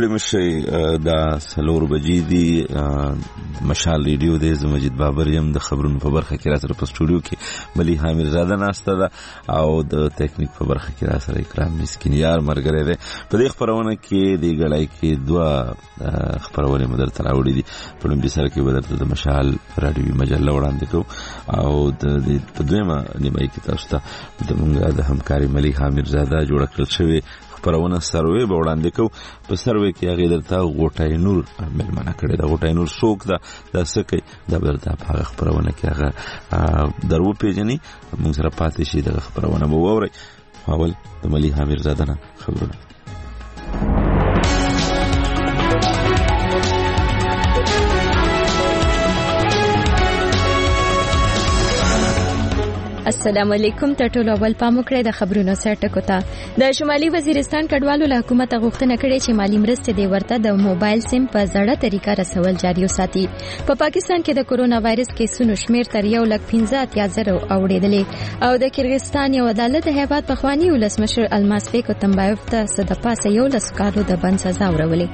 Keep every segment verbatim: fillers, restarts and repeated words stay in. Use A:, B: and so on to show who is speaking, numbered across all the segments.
A: ستړي مشئ. دا څلور بجې دي، مشال ریډیو دی، زه مجید بابر یم. د خبرونو په برخه کې را سره په سټوډیو کې ملیحه میرزاده ناسته ده او د تکنیک په برخه کې را سره اکرام مسکین یار ملګری دی. په دې خپرونه کې د ګړۍ کې دوه خپرونې مو درته راوړي دي. په لومړي سر کې به درته د مشال راډیوي مجله وړاندې کوو او په دویمه نیمایي کې تاسو ته زموږ د همکاري ملیحه میرزاده جوړه کړل شوې خپرونه سروې به وړاندې کوو. په سروې کې هغې درته غوټۍ نور مېلمنه کړې ده. غوټۍ نور څوک ده، دا څه کوي، دا به درته په هغه خپرونه کې هغه در وپېژني. موږ سره پاتې شي، دغه خپرونه به واورئ. اول د ملیحه میرزاده نه خبرونه.
B: السلام علیکم. ته ټول اول پام وکړئ د خبرونو سر ټکو ته. د شمالي وزیرستان کډوالو له حکومت غوښتنه کړې چې مالی مرستې دی ورته د موبایل سیم په زړه طریقه رسول جاري وساتي. په پاکستان کې د کورونا وایرس کیسونو شمیر تر یو لک پنځه اتیا زره اوریدلې او د کرغستان یو عدالت د هیواد پخوانی ولسمشر الماسبیک اتمبایوف ته د پاسه یو لس کالو د بند سزا ورولې.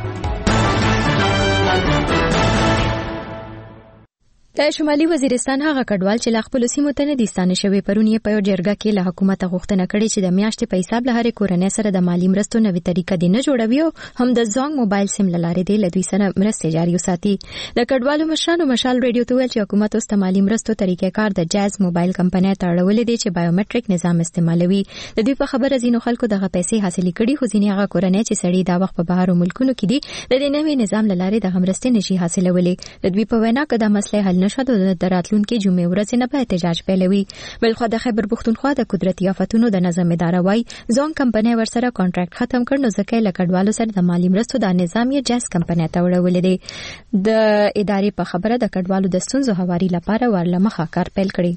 B: د شمالي وزیرستان هغه کډوال چې لا خپل سیمو ته نه دي ستانه شوي پرون یې په یو جرګه کې له حکومت غوښتنه کړې چې د میاشتې په حساب له هرې کورنۍ سره د مالی مرستو نوې طریقه دی نه جوړوي او هم د زونګ موبایل سیم له لارې دی له دوی سره مرستې جاري وساتي. د کډوالو مشرانو مشال ریډیو ته ویل چې حکومت اوس د مالی مرستو طریقې کار د جاز موبایل کمپنۍ ته اړولې دی چې بایومټریک نظام استعمالوي. د دوی په خبره ځینو خلکو دغه پیسې حاصلې کړي، خو ځینې هغه کورنۍ چې سړي دا وخت په بهرو ملکونو کې دي د دې نوې نظام له لارې د مرستې نشي حاصلولې. د دوی په وینا که دا مسله حل نشي د راتلونکي جمعې ورځې نه به احتجاج پیلوي. بلخو د خیبر پښتونخوا د قدرتي آفتونو د نظم اداره وايي زونګ کمپنۍ ورسره کانټراکټ ختم کړ، نو ځکه له کډوالو سره د مالی مرستو د نظام یې جاز کمپنۍ ته وړولې دی. د ادارې په خبره د کډوالو د ستونزو هواري لپاره ورلمخه کار پیل کړي.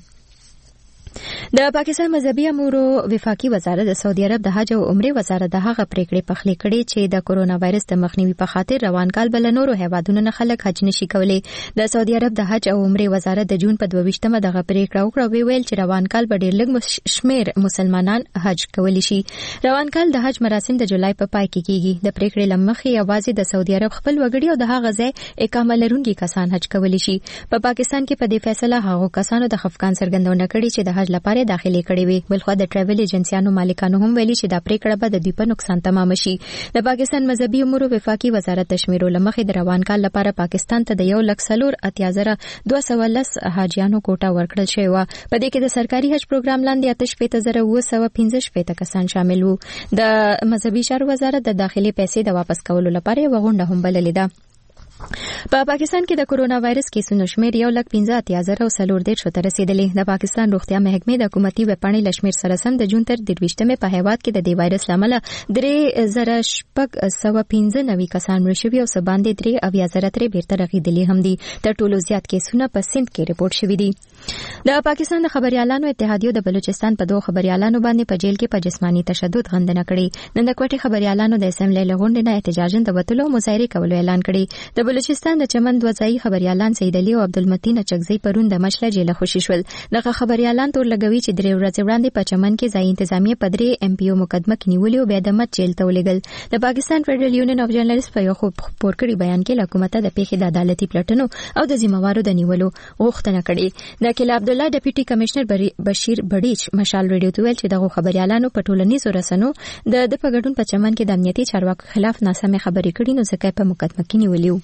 B: د پاکستان مذهبي امورو وفاقي وزارت د سعودي عرب د حج او عمره وزارت د هغه پریکړې پخلی کړي چې د کورونا وایرس د مخنیوي په خاطر روان کال بل نورو هیوادونو نه خلک حج نشي کولای. د سعودي عرب د حج او عمره وزارت د جون په دوه ویشتمه دغه پریکړه وکړه، ویل چې روان کال به ډېر لږ شمیر مسلمانان حج کولی شي. روان کال د حج مراسم د جولای په پای کې کیږي. د پریکړې لمخې یوازې د سعودي عرب خپل وګړي او د هغه ځای اقامه لرونکي کسان حج کولی شي. په پاکستان کې په دې فیصله هغه کسانو د خفقان څرګندونه کړې چې د حج لپاره داخلي کړي وي. بلخو د ټریول ایجنسیانو مالکانو هم ویلي چې دا پریکړه به د دوی په نقصان تمام شي. د پاکستان مذهبي امورو وفاقي وزارت د شمیرو لمخې د روان کال لپاره پاکستان ته د یو لک څلور اتیا زره دوه سوه لس حاجیانو کوټه ورکړل شوې وه. په دې کې د سرکاري حج پروګرام لاندې اته شپېته زره اوه سوه پنځه شپېته کسان شامل وو. د مذهبي چارو وزارت د داخلي پیسې د واپس کولو لپاره یوه غونډه هم بللې ده. په پاکستان کې د کورونا وایرس کیسونو شمیر یو لک پنځه اتیا زره او څلور دېرش ته رسیدلی. د پاکستان روغتیا محکمې د حکومتي ویبپاڼې له شمیر سره سم د جون تر درویشتمې په هیواد کې د دې وایرس له امله درې زره شپږ سوه پنځه نوي کسان مړه شوي او څه باندې درې اویا زره ترې بیرته رغېدلي هم دي. تر ټولو زیات کیسونه په سند کې رپورټ شوي دي. د پاکستان د خبريالانو اتحادیو د بلوچستان په دوه خبريالانو باندې په جیل کې په جسمانی تشدد غندنه کړې. نن د کوټې خبريالانو د اسمبلی له غونډې نه احتجاجاً د وتلو مظاهره کولو اعلان کړی. د بلوچستان د چمن دوه ځایي خبريالان سید علي او عبدالمتین چکزی پرون د مشله جیل خوشی شول. دغه خبريالان تور لګوي چې درې ورځې وړاندې په چمن کې ځای انتظامیه په درې ام پی او مقدمه کې نیولې او بیا د مت جیل ته ولېږل. د پاکستان فدرل یونین اف جرنالست په یو خبر کړي بیان کې حکومت د پیښې د عدالتي پلټنو او د ذمہوارو د نیولو غوښتنه کړې. د کله عبد الله ډیپټي کمشنر بشیر بډیچ مشال ریډیو ته ویل چې دغه خبريالانو په ټولنیزو رسنیو د د پګډون په چمن کې د امنیتي چارواکو خلاف ناسمه خبرې کړې، نو ځکه په مقدمه کې نیولیو.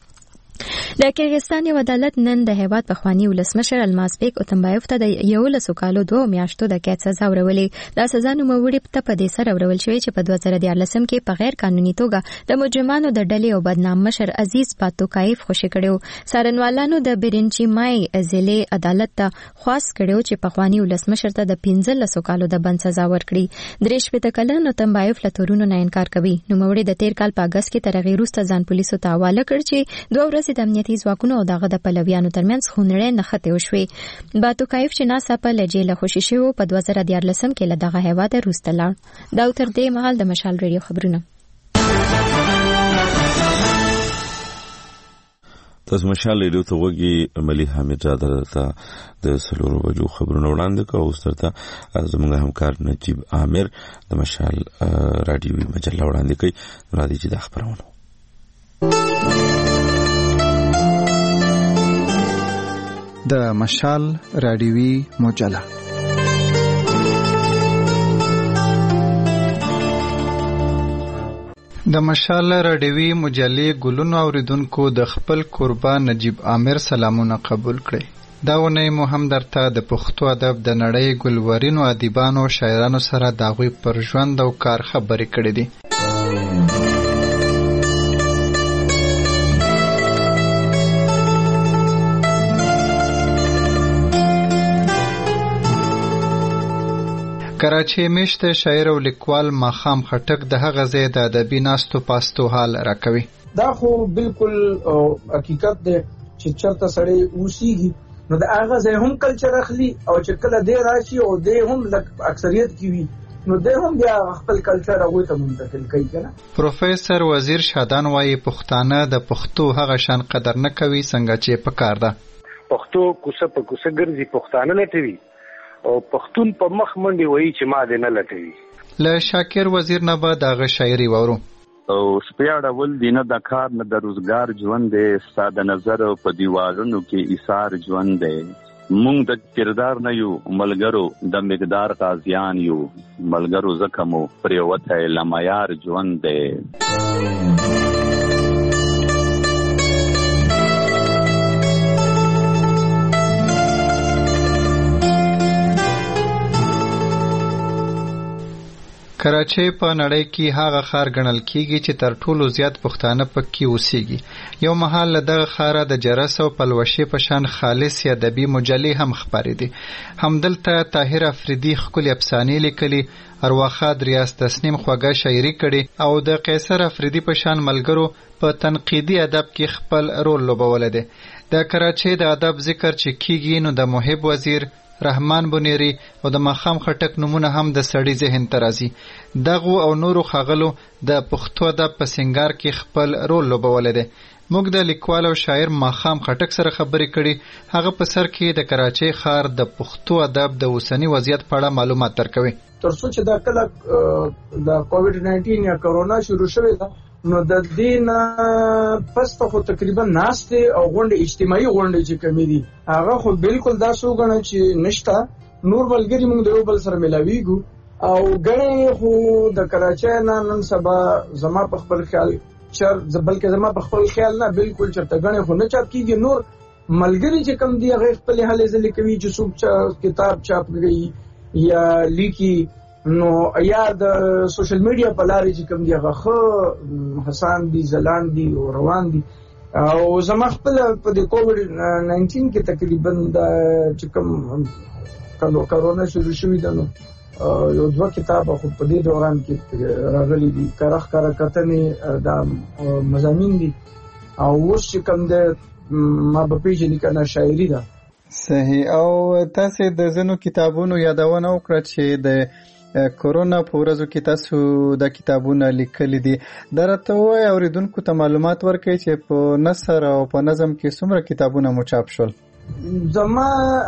B: د کرغستان یو عدالت نن د هیواد پخوانی ولسمشر الماسبیک اتمبایوف ته د یو لسو کالو دوه میاشتو د قید سزا ورولې. دا سزا نوموړي ته په دې سره ورول شوې چې په دوه زره دیارلسم کې په غیر قانوني توګه د مجرمانو د ډلې او بدنام مشر عزیز پاتوکایف خوشی کړو. سارنوالانو د برینچی مای ضلع عدالت ته خواست کړو چې پخوانی ولسمشر ته د پنځه لسو کالو د بند سزا ورکړي. درې شپېته کلن اتمبایوف له تورونو نه انکار کوي. نوموړي د تیر کال په اگست کې تر هغې وروسته ځان پولیسو ته حواله کړ چې دوه ورځې د امنیتي ځواکونو او دغه د پلویانو ترمنځ خونړۍ نښتې وشوې. باتوکایف چې ناڅاپه له جیله خوشي شوی په دوه زره دیارلسم کې له دغه هیواده وروسته لاړ. دا تر دې مهال د مشال ریډیو خبرونه.
A: تاسو مشال ریډیو ته وګورئ. ملي حامد زاده ته د سلورو بجو خبرونه وړاندې کوي او سترته زموږ همکار نجیب عامر د مشال رادیوي مجله وړاندې کوي. راځي چې د خبرونه
C: د مشال رادیوي مجله. د مشال رادیوي مجلې ګلونو اوریدونکو د خپل قربان نجیب عامر سلامونه قبول کړئ. دا ونه مو هم درته د پښتو ادب د نړۍ ګلورینو ادیبانو شاعرانو سره د هغوی پر ژوند او کار خبرې کړې دي. کراچي میشته شاعر او لیکوال ماخام خټک د هغه ځای د ادبي ناستو پاستو حال راکوي.
D: دا خو بالکل حقیقت دی چې چرته سړی اوسېږي نو د هغه ځای هم کلچر اخلي او چې کله دی راشي او دی هم اکثریت کې وي نو دی هم بیا خپل کلچر هغوی ته منتقل کوي که نه.
C: پروفیسر وزیر شادان وایي پښتانه د پښتو هغه شان قدر نه کوي څنګه چې پکار ده.
E: پښتو کوڅه په کوڅه ګرځي، پښتانه لټوي او پښتون په مخ منډي وایي چې ما دې نه لټوي.
C: له شاکر وزیر نه به دغه شاعري واورو.
F: او سپیاړول دی نه د کار نه د روزګار ژوند دی، ساده نظر په دیوالونو کې ایثار ژوند دی. مونږ د کردار نه یو ملګرو د مقدار غازیان یو، ملګرو زکه مو پریوته لمعیار ژوند دی.
C: کراچي په نړۍ کې هغه ښار ګڼل کیږي چې تر ټولو زیات پښتانه پکې اوسېږي. یو مهال له دغه ښاره د جرس او پلوشې په شان خالص ادبي مجلې هم خپرې دي. همدلته طاهر افریدي ښکلې افسانې لیکلي، ارواښاد ریاض تسنیم خوږه شاعري کړې او د قیصر افریدي په شان ملګرو په تنقیدي ادب کې خپل رول لوبولی دی. د کراچي د ادب ذکر چې کیږي نو د محب وزیر، رحمان بنيري او د ماخام خټک نمونه هم د سړي ذهن ته راځي. دغو او نورو ښاغلو د پښتو ادب په سنګار کې خپل رول لوبولی دی. موږ د لیکوال او شاعر ماخام خټک سره خبرې کړي. هغه په سر کې د کراچي ښار د پښتو ادب د اوسني وضعیت په اړه معلومات درکوي.
D: تر څو چې دا کله د کووډ ناینټین یا کرونا شروع شوې ده نو د دې نه پس ته خو تقریبا ناستې او غونډې اجتماعي غونډې چې کمې دي هغه خو بالکل داسې وګڼه چې نشته. نور ملګري موږ د یو بل سره ملاویږو او ګڼې خو د کراچۍ نه نن سبا زما په خپل خیال چر بلکې زما په خپل خیال نه بالکل چرته ګڼې خو نه چاپ کېږي. نور ملګري چې کم دي هغه خپلې هلې ځلې کوي چې څوک کتاب چاپ کوي یا لیکي نو یا د سوشل میډیا په لارې چې کوم دی هغه ښه حسان دي، ځلان دي او روان دي. او زما خپل په د کووډ ناینټین کې تقریبا د چې کوم کله کرونا شروع شوې ده نو یو دوه کتابه خو په دې دوران کې راغلي دي، کارخ کار کتنې د مضامین دي او اوس چې کوم د ما په پیژنې کنه شاعري ده.
C: صحیح. او تاسو د زنو کتابونو یادونه وکړه چې د کرونا په ورځو کې تاسو د کتابونه لیکلي دي. درته وایي اوریدونکو ته معلومات ورکړئ چې په نثر او په نظم کې څومره کتابونه مو چاپ شول؟
D: زما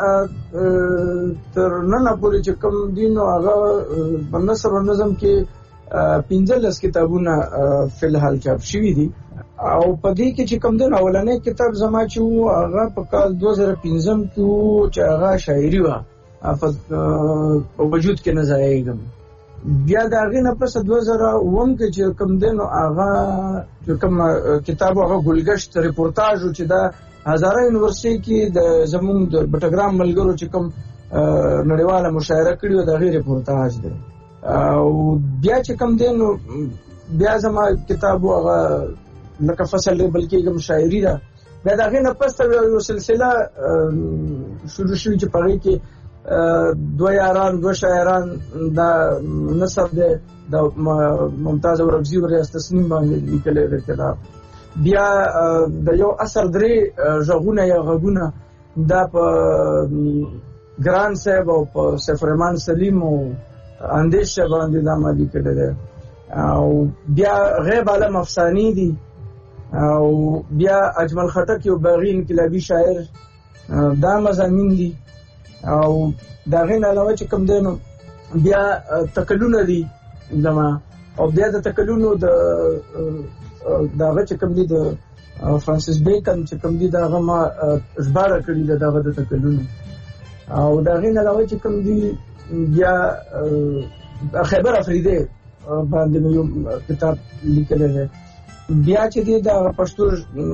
D: تر ننه پورې چې کوم دي نو هغه په نثر او نظم کې پنځلس کتابونه فی الحال چاپ شوي دي او په دې کې چې کوم دی اولنی کتاب زما چې هغه په کال دوه زره پنځم کې چې هغه شاعري وه افت په وجود کې نه ځایېږم. بیا د هغې نه پس دوه زره اووم کې چې کوم دی نو هغه چې کوم کتاب هغه ګلګشت ریپورتاژ و چې دا هزاره یونیورسټۍ کې د زموږ د بټګرام ملګرو چې کوم نړیواله مشاعره کړې وه د هغې ریپورتاژ دی. او بیا چې کوم دی نو بیا زما کتاب هغه لکه فصل دی بلکې کوم شاعري ده. بیا د هغې نه پس یو سلسله شروع شوي چې په هغې کې دوه یاران دوه شاعران دا نثر دی د ممتاز اورکزي او ریاض تسنیم باندې لیکلی دی کتاب. بیا د یو اثر درې غږونه یا غږونه دا په ګران صاحب او په سیف الرحمن سلیم او اندیش صاحب باندې دا ما لیکلی دی. او بیا غیب عالم افسانې دي او بیا اجمل خټک یو باغی انقلابي شاعر دا مضامین دي او دا غین علاوه چې کوم دینو بیا تکلونه دي دما او بیا د تکلونو د داغه چې کوم دي د فرانسیس بیکن چې کوم دي داغه ما ژباړه کړی ده داغه د تکلونو او دا غین علاوه چې کوم دي بیا خیبر افریدی باندې یو کتاب لیکل دی بیا چې دی دا پښتو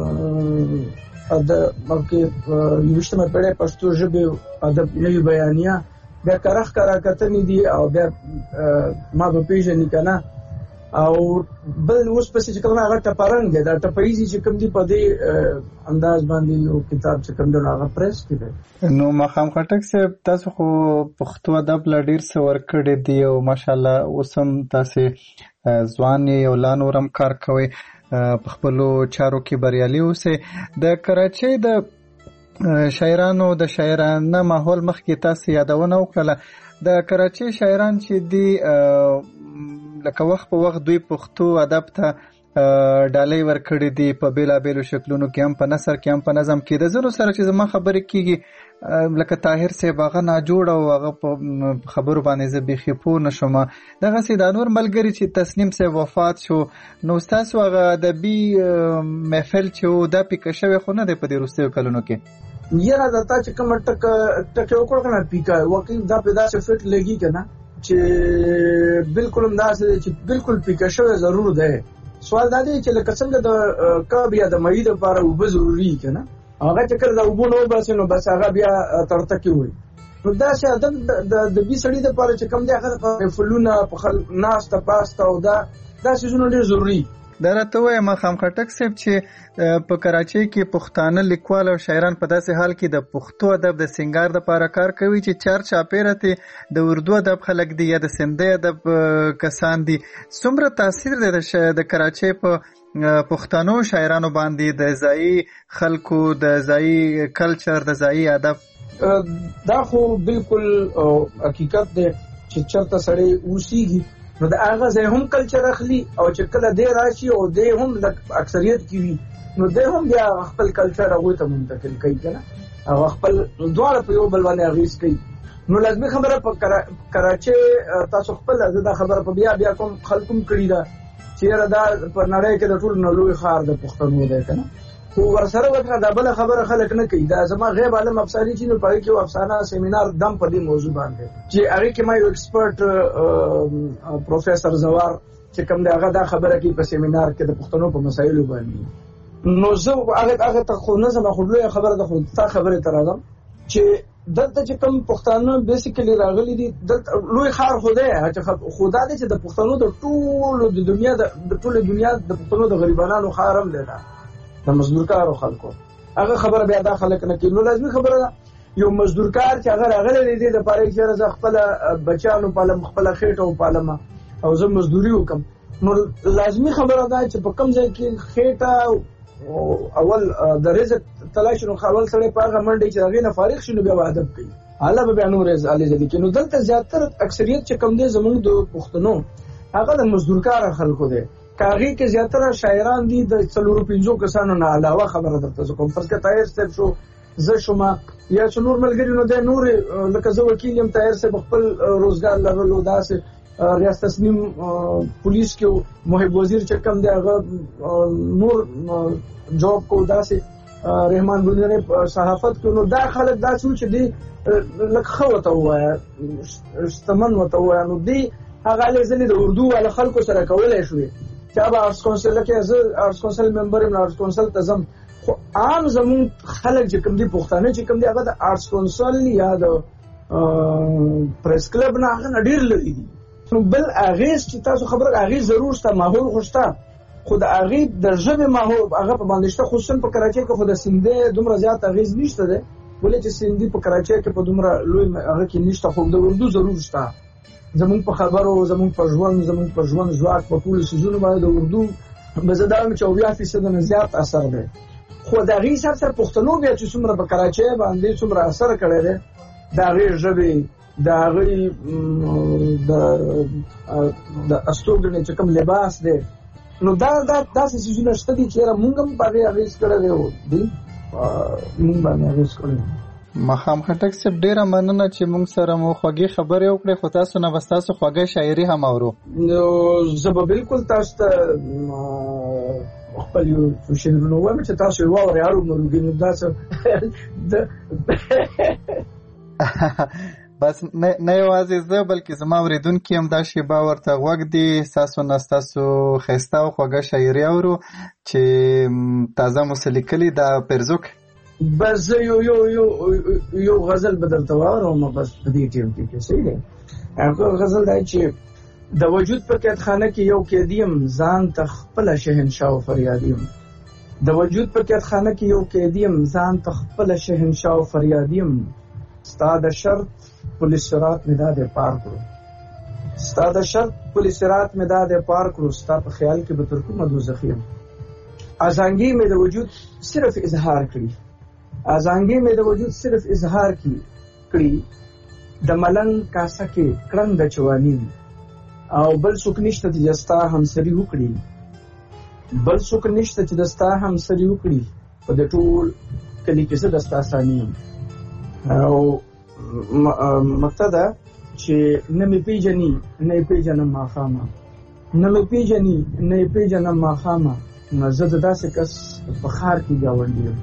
D: د مکه یوشتمه پیړۍ پښتو ژبه ادب نوی بیانیه بیا کرخ کرا کتنې دي او بیا ما په پیژنې کنه او بل اوس پسې چې کومه هغه ټپرنګ دی دا ټپایزي چې کوم دی په دې انداز باندې یو کتاب چې کوم دی هغه پریس کړي. نو مخام خټک صاحب تاسو خو پښتو ادب لا ډیر څه ورکړی دی او ماشاءالله اوس هم تاسو ځوان یو لا نورم کار کوي په خپلو چارو کې بریالي اوسئ. د کراچۍ د شاعرانو د شاعرانه ماحول مخکې تاسو یادونه وکړه د کراچۍ شاعران چې دی لکه وخت په وخت دوی پښتو ادب ته ډالۍ ورکړي دي په بیلابیلو شکلونو کې هم په نثر کې هم په نظم کې د زنو سره چې زما خبرې کېږي لکه طاهر صاحب هغه ناجوړ او هغه په خبرو باندې زه بیخي پوه نه شوم دغسې دا نور ملګري چې تسنیم صاحب وفات شو نو ستاسو هغه ادبي محفل چې و دا پیکه شوی خو نه دی په دې وروستیو کلونو کې یاره دا تا چې کومه ټکه ټکه وکړه که نه پیکه واقعي دا په داسې فټ لګي که نه چې بالکل هم داسې دی چې بالکل پیکه شوی ضرور دی سوال دا دی چې لکه څنګه د کب یا د مړي دپاره اوبه ضروري که نه هغه چې کله د اوبو نه وباسي نو بس هغه بیا ترتکې وي نو داسې ادب د بي سړي دپاره چې کوم دی هغه دپاره محفلونه ناسته پاسته او دا دا څیزونه ډېر ضروري دا راته وایه مخام خټک صاحب چې په کراچۍ کې پښتانه لیکوال او شاعران په داسې حال کې د پښتو ادب د سنګار دپاره کار کوي چې چار چاپېره ته د اردو ادب خلک دي یا د سندۍ ادب کسان دي څومره تاثیر دی د کراچۍ په پښتنو شاعرانو باندې د ځایي خلکو د ځایي کلچر د ځایي ادب دا خو بالکل حقیقت دی چې چرته سړی اوسیږي نو د هغه ځای هم کلچر اخلي او چې کله دی راشي او دی هم اکثریت کې وي نو دی هم بیا خپل کلچر هغوی ته منتقل کوي که نه او خپل دواړه په یو بل باندې اغېز کوي نو لازمي خبره په کراچۍ تاسو خپل زه دا خبره په بیا بیا کوم خلکو هم کړې ده چې یاره دا په نړۍ کې د ټولو نه لوی ښار د پښتنو دی که نه خو ورسره ورته دا بله خبره خلک نه کوي دا زما غیب عالم افسانې چې نو په هغې کې یو افسانه سیمینار دم په دې موضوع باندې چې هغې کې ما یو ایکسپرټ پروفیسر زوار چې کوم دی هغه دا خبره کوي په سیمینار کې د پښتنو په مسایلو باندې نو زه هغه ته خو نه ځم خو لویه خبره ده خو تا خبرې ته راځم چې دلته چې کوم پښتانه بیسیکلی راغلي دي دلته لوی ښار خو دی خو دا دی چې د پښتنو د ټولو د دنیا د ټولې دنیا د پښتنو د غریبانانو ښار هم دی دا د مزدورکارو خلکو هغه خبره بیا دا خلک نه کوي نو لازمي خبره ده یو مزدورکار چې هغه راغلی دی دې دپاره چې زه خپله بچیان وپالم خپله خېټه وپالم او زه مزدوري وکړم نو لازمي خبره ده چې په کوم ځای کې خېټه اول د رزق تلاش نو اول سړی په هغه منډې چې هغې نه فارغ شي نو بیا به ادب کوي هله به بیا نور علیزه دي کوي نو دلته زیاتره اکثریت چې کوم دی زموږ د پښتنو هغه د مزدورکاره خلکو دی کاغی کې زیاتره شاعران دي د څلورو پنځو کسانو نه علاوه خبره درته زه کوم فرض کړه طاهر صاحب شو زه شوم یا چې نور ملګري نو دی نور لکه زه وکیل یم طاهر صاحب خپل روزګار لرلو داسې ریاست تسنیم پولیس کې محب وزیر چې کوم دی هغه نور جاب کو داسې رحمان بنیانې صحافت کې نو دا خلک داسې و چې دی لکه ښه ورته ووایه شتمن ورته ووایه نو دی هغه هلې ځلې د اردو والا خلکو سره کولی شوې چې هغه آرټس کونسل کې زه آرټس کونسل ممبر یم آرټس کونسل ته ځم خو عام زموږ خلک چې کوم دي پښتانه چې کوم دي هغه د آرټس کونسل یا د پریس کلب نه هغه نه ډېر لرې دي نو بل اغېز چې تاسو خبره اغېز ضرور شته ماحول خو شته خو د هغې د ژبې ماحول هغه په باندې شته خصوصا په کراچۍ کې خو د سیندۍ دومره زیات اغېز نشته دی ولې چې سیندي په کراچۍ کې په دومره لوی هغه کې نشته خو د اردو ضرور شته زمونږ په خبرو زمونږ په ژوند زمونږ په ژوند ځواک په ټولو څیزونو باندې د اردو به زه دا وایم چې اویا فیصده نه زیات اثر دی خو د هغې سر سره پښتنو بیا چې څومره په کراچۍ باندې څومره اثر کړی دی د هغې ژبې د هغې د استوګنې چې کوم لباس دی نو دا دا داسې څیزونه شته دي چې موږ هم باندې اغېز کړی دی او دوی موږ باندې اغېز کړی.
C: ماښام خټک صاحب ډېره مننه چې موږ سره مو خوږې خبرې وکړې، خو تاسو نه به ستاسو خوږه شاعري هم اورو.
D: نو زه به بالکل تاسو ته خپل یو شعرونه وایم چې تاسو یې واورئ ارومرو نو دا څه
C: بس نه یوازې زه بلکې زما اورېدونکي هم دا شیبه ورته غوږ دي ستاسو نه ستاسو ښایسته او خوږه شاعري اورو چې تازه مو څه لیکلي دا پیرزوک.
D: بس زه یو یو یو یو غزل به درته واورم بس په دې ټیم کې صحیح دی. هغه غزل دی چې د وجود په قیدخانه کې یو قیدی یم ځان ته خپله شهنشاه و فریاد یم. د وجود په قیدخانه کې یو قیدی یم ځان ته خپله شهنشاه و فریاد یم. ستا د شرط پل صراط مې دا دی پار کړو، ستا د شرط پل صراط مې دا دی پار کړو، ستا په خیال کې به تر کومه دوزخي یم. ازانګي مې د وجود صرف اظهار کړي، ازانګي مې د وجود صرف اظهار کړي، د ملنګ کاسه کې کړنګ د چواني او بل څوک نشته چې دستا همسري وکړي، بل څوک نشته چې دستا همسري وکړي، په د ټول کلي کې زه دستا ثاني یم. او مقصد دا چې نه مې پیژني نه یې پیژنم ماښامه، نه مې پیژني نه یې پیژنم ماښامه، زه د داسې کس په ښار کې ګاونډي یم.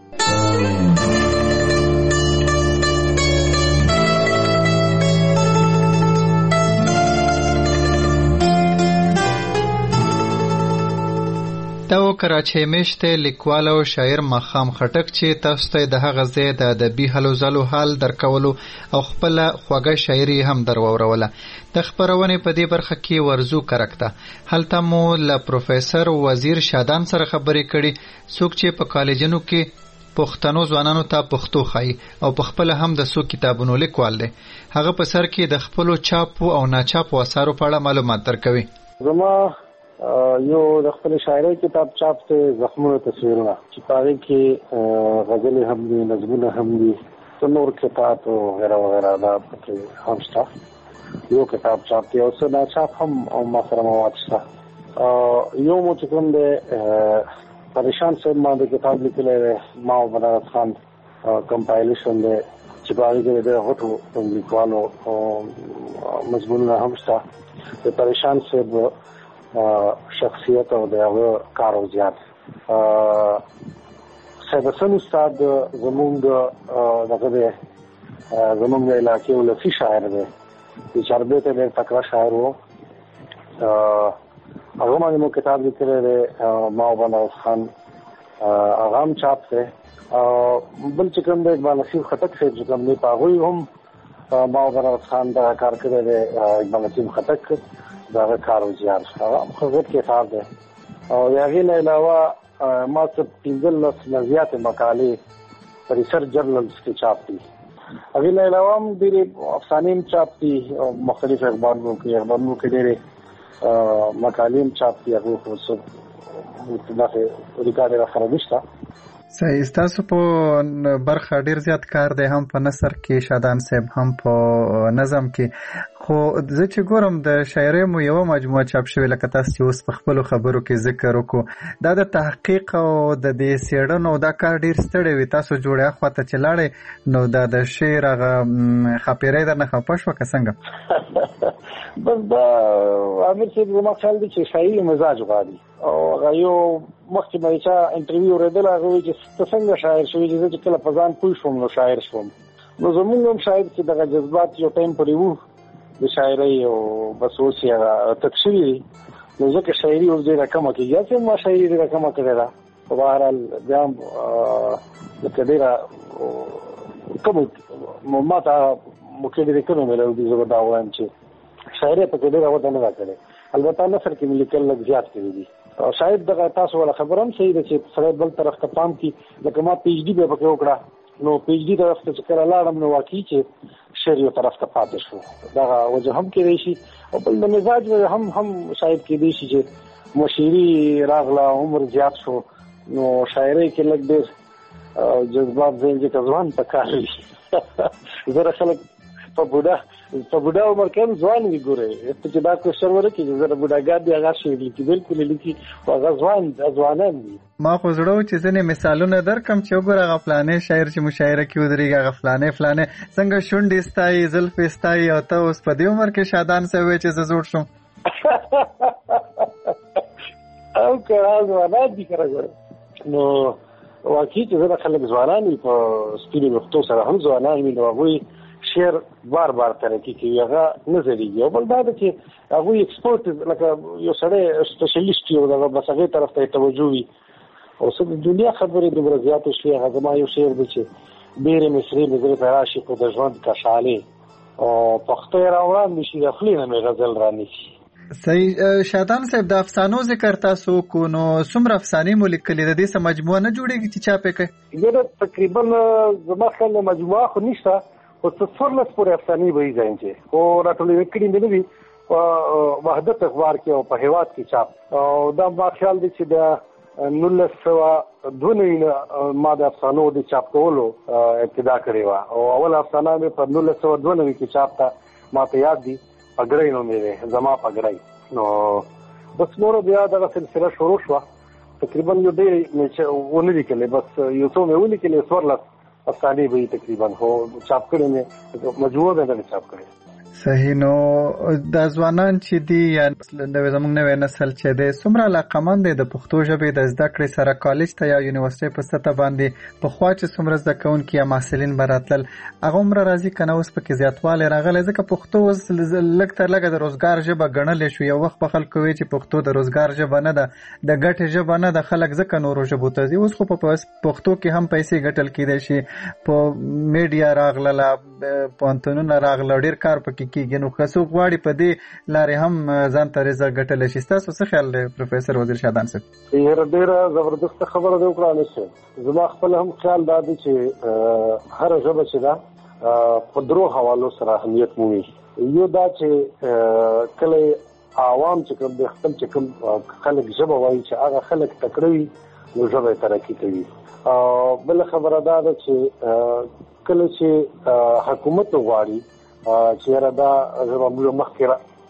D: دا و کراچۍ میشته لیکوال او شاعر ماښام خټک چې تاسو ته د هغه ځای د ادبي هلو ځلو حال درکولو او خپله خوږه شاعري هم در واوروله. د خپرونې په دې برخه کې ورزو کرک ده. هلته مو له پروفیسر وزیر شادان سره خبرې کړي، څوک چې په کالجونو کې پښتنو ځوانانو ته پښتو ښایي او په خپله هم د څو کتابونو لیکوال دی. هغه په سر کې د خپلو چاپو او ناچاپو اثارو په اړه معلومات درکوي.
E: زما یو د خپل شاعرۍ کتاب چاپ ته زخمونه تصویرونه چې په هغې کې غزلې هم دي، نظمونه هم دي، څه نور کتاب وغیره وغیره دا پکې هم شته. یو کتاب چاپ دی او څه ناچاپ هم ما سره مواد شته. یو مو چې کوم دی پریشان صاحب ما د کتاب لیکلی دی، ما او بنارس خان کمپایلیشن دی چې په هغې کې د غټو لیکوالو مضمونونه هم شته. د پریشان صاحب شخصیت او د هغه کار او زیات سید حسن استاد زمونږ دغه دی زمونږ د علاقې ولسي شاعر دی، د چاربې ته ډېر تکړه شاعر و. هغه باندې مو کتاب لیکلی دی، ما او بنارس خان هغه هم چاپ دی. بل چې کوم دی اقبال نصیر خټک صاحب چې کوم دی په هغوی هم ما او بنارس خان دغه کار کړی دی. اقبال نصیر خټک دغه کار او زیار هغه هم ښه غټ کتاب دی. او د هغې نه علاوه ما څه پنځلس نه زیاتې مقالې په ریسرچ جرنلز کې چاپ دي. هغې نه علاوه هم ډېرې افسانې هم چاپ دي او مختلف اخبارونو کې اخبارونو کې ډېرې مقالې هم چاپ دي. هغوی خو څه داسې ریکارډ یې راسره نشته.
C: صحیح، ستاسو په برخه ډیر زیات کار دی، هم په نثر کې شادان صاحب، هم په نظم کې. خو زه چې ګورم د شاعرۍ مو یوه مجموعه چاپ شوې، لکه تاسو چې اوس په خپلو خبرو کې ذکر وکړو، دا د تحقیق او د دې څېړنو دا کار ډیر ستړی وي. تاسو جوړې اخوا ته چې لاړئ نو دا د شعر هغه ښاپېرۍ درنه خفه شوه که څنګه؟
E: بس دا امیر صاحب زما خیال دی چې شاعري مزاج غواړي. او هغه یو مخکې مې چا انټرویو اورېدلی، هغه وایي چې ته څنګه شاعر شوې؟ چې زه چې کله په ځان پوه شوم نو شاعر شوم. نو زمونږ هم شاید چې دغه جذبات یو ټایم پورې وو د شاعرۍ، او بس اوس یې هغه تک شوي دي. نو ځکه شاعري اوس ډېره کمه کېږي. هسې ما شاعري ډېره کمه کړې ده. په بهرحال بیا هم لکه ډېره کمه ما ته موقع ډېرې کمې میلاو دي. زه به دا وایم چې شاعري پکې ډېره وده نه ده کړې. البته نثر کې مې لیکل لږ زیات کړي دي. شاید دغه تاسو والا خبره هم صحیح ده چې سړی بل طرف ته پام کړي. لکه ما پی ایچ ډي به پکې وکړه، نو پی ایچ ډي طرف ته چې کله لاړم نو واقعي چې شعر یو طرف ته پاتې شو. دغه وجه هم کېدی شي. او بل د مزاج هم هم شاید کېدی شي چې مشاعري راغله، عمر زیات شو، نو شاعرۍ کې لږ ډېر جذبات ذهن کې ځوان په کار وي. زره خلک په بوډا په بوډا عمر کې هم ځوان وي. ګورې چې دا کوشش ورکړي چې زه بوډاګان دي هغه شعر لیکي، بالکل لیکي هغه ځوان ځوانان دي.
C: ما خو زړه و چې ځینې مثالونه درکم چې وګوره هغه فلانې شاعر چې مشاعره کې ودرېږي هغه فلانې فلانې څنګه شونډې ستایي زلفې ستایي او ته اوس په دې عمر کې شادان سوی وې چې زه زوړ شم.
E: او که ځوانان دي که راګوره نو واقعي چې زه د خلک ځوانان وي په سپینو ویښتو سره هم ځوانان وي نو هغوی شعر بار بار ترقي کوي، هغه نه ځلیږي. او بل دا ده چې هغوی ایکسپورټ لکه یو سړی سپیشلیسټ یو دغه بس هغې طرف ته یې توجه وي. او څه د دنیا خبرې دومره زیاتې شوې. هغه زما یو شعر دی چې ډېرې مصرې مې زړه ته راشي خو د ژوند کشالې او پښتو یې راوړاندې شي د خولې نه مې غزل رانیسي.
C: صحیح. شادان صاحب د افسانو ذکر تاسو کو نو څومره افسانې مو لیکلې د دې څه مجموعه نه جوړېږي چې چاپ یې کوي؟
E: یاره تقریبا زما خیال مجموعه خو نشته خو څه څوارلس پورې افسانې به یې ځایم چې خو راټولې کړي مې نه وي په وحدت اخبار کې او په هېواد کې چاپ. او دا ما خیال دی چې د نولس سوه دوه نوي نه ما د افسانو د چاپ کولو ابتدا کړې وه او اول افسانه مې په نولس سوه دوه نوي کې چاپ ته ما ته یاد دي پګړۍ نوم یې دی زما پګړۍ. نو بس نوره بیا دغه سلسله شروع شوه. تقریبا یو ډېرې مې چې ونه لیکلې بس یو څو مې ولیکلې څوارلس افسانې به یې تقریبا خو چاپ کړې مې مجموعه مې نه چاپ کړې.
C: صحیح. نو د ځوانان چې دي یا نوې زموږ نوی نسل چې دی څومره علاقمند دی د پښتو ژبې د زده کړې سره کالج ته یا یونیورسټۍ په سطحه باندې پخوا چې څومره زده کوونکي یا محصلین به راتلل هغه عمره راځي که نه اوس پکې زیاتوالی راغلی ځکه پښتو اوس لږ تر لږه د روزګار ژبه ګڼلی شو. یو وخت به خلکو وایي چې پښتو د روزګار ژبه نه ده د ګټې ژبه نه ده خلک ځکه نورو ژبو ته ځي. اوس خو په پښتو کې هم پیسې ګټل کېدای شي په میډیا راغله پوهنتونونه راغله ډېر کار پکې کېږي. نو که څوک غواړي په دې لارې هم ځان ته رزق ګټلی شي. ستاسو څه خیال دی پروفیسر وزیر شادان صاحب؟
E: یاره ډېره زبردسته خبره دې وکړه انس صاحب. زما خپل هم خیال دا دی چې هره ژبه چې ده په درو حوالو سره اهمیت مومي. یو دا چې کله عوام چې کوم د خپل چې کوم خلک ژبه وایي چې هغه خلک تکړه وي نو ژبه یې ترقي کوي. بله خبره دا ده چې کله چې حکومت غواړي چې یاره دا ژبه موږ مخکې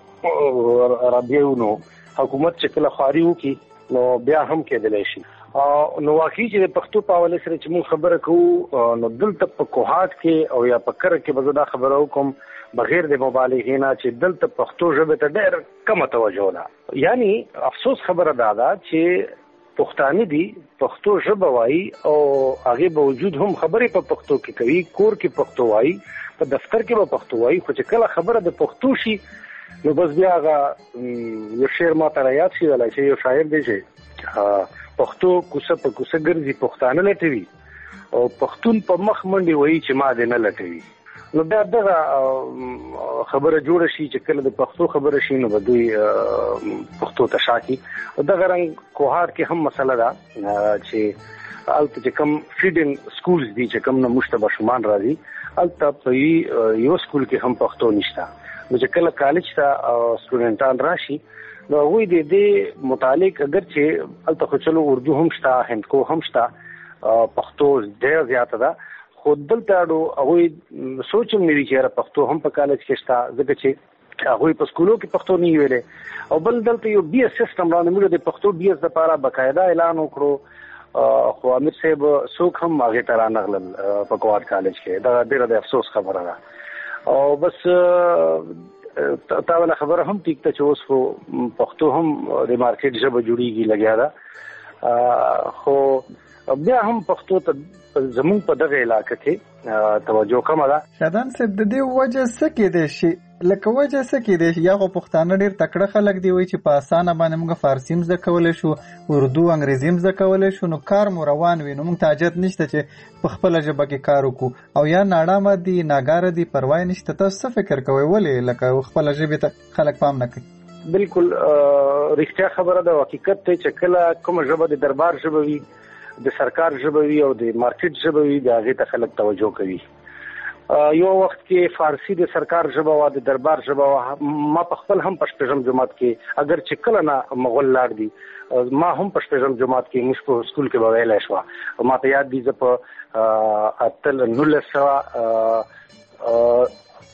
E: رابیو نو حکومت چې کله خواري وکړي نو بیا هم کېدلی شي. نو واقعي چې د پښتو په حوالې سره چې موږ خبره کوو نو دلته په کوهات کې او یا په کره کې به زه دا خبره وکړم بغیر د مبالغې نه چې دلته پښتو ژبې ته ډېر کمه توجه ده. یعنی افسوس خبره دا ده چې پښتانه دي پښتو ژبه وایي او هغې باوجود هم خبرې په پښتو کې کوي، کور کې پښتو وایي، په دفتر کې به پښتو وایي، خو چې کله خبره د پښتو شي نو بس بیا هغه یو شعر ما ته رایاد شي ولی چې یو شاعر دی چې پښتو کوڅه په کوڅه ګرځي پښتانه لټوي او پښتون په مخ منډې وایي چې ما دې نه لټوي. نو بیا دغه خبره جوړه شي چې کله د پښتو خبره شي نو به دوی پښتو ته شاکي. او دغه رنګ کوهات کې هم مسله ده چې هلته چې کوم فیډینګ سکولز دي چې کوم نه موږ ته ماشومان راځي هلته په یو سکول کې هم پښتو نشته. نو چې کله کالج ته سټوډنټان راشي نو هغوی د دې متعلق اگر چې هلته خو چلو اردو هم شته هندکو هم شته پښتو ډېره زیاته ده خو دلته اډو هغوی سوچ هم نه وي چې یاره پښتو هم په کالج کې شته ځکه چې هغوی په سکولو کې پښتو نه ویلې. او بل دلته یو بي اس سیسټم باندې موږ د پښتو بي اس دپاره باقاعده اعلان وکړو خو امیر صاحب څوک هم هغې ته رانغلل په کوهات کالج کې. دا ډېره د افسوس خبره ده. او بس تا ولا خبره هم ټیک ته چې اوس خو پښتو هم د مارکیټ ژبه جوړیږي لګیا ده خو بیا هم پښتو ته زمونږ په دغه علاقه کې توجه کمه ده.
C: شادان صاحب د دې وجه څه کېدای شي لکه وجه څه کېدای شي؟ یا خو پښتانه ډېر تکړه خلک دی وایي چې په اسانه باندې موږ فارسي هم زده کولی شو اردو انګریزي هم زده کولی شو نو کار مو روان وي نو موږ ته حاجت نشته چې په خپله ژبه کې کار وکړو. او یا ناړامه دي ناګاره دي پروا یې نشته. تاسو څه فکر کوئ ولې لکه خپله ژبې ته خلک پام نه کوي؟
E: بالکل رښتیا خبره ده. حقیقت دی چې کله کومه ژبه د دربار ژبه وي د سرکار ژبه وي او د مارکیټ ژبه وي د هغې ته خلک توجه کوي. یو وخت کې فارسی د سرکار ژبه وه د دربار ژبه وه. ما په خپل هم په شپږم جماعت کې اگر چې کله نه مغول لاړ دي ما هم په شپږم جماعت کې موږ په سکول کې به ویلی شوه. ما ته یاد دي زه په اتل نولس سوه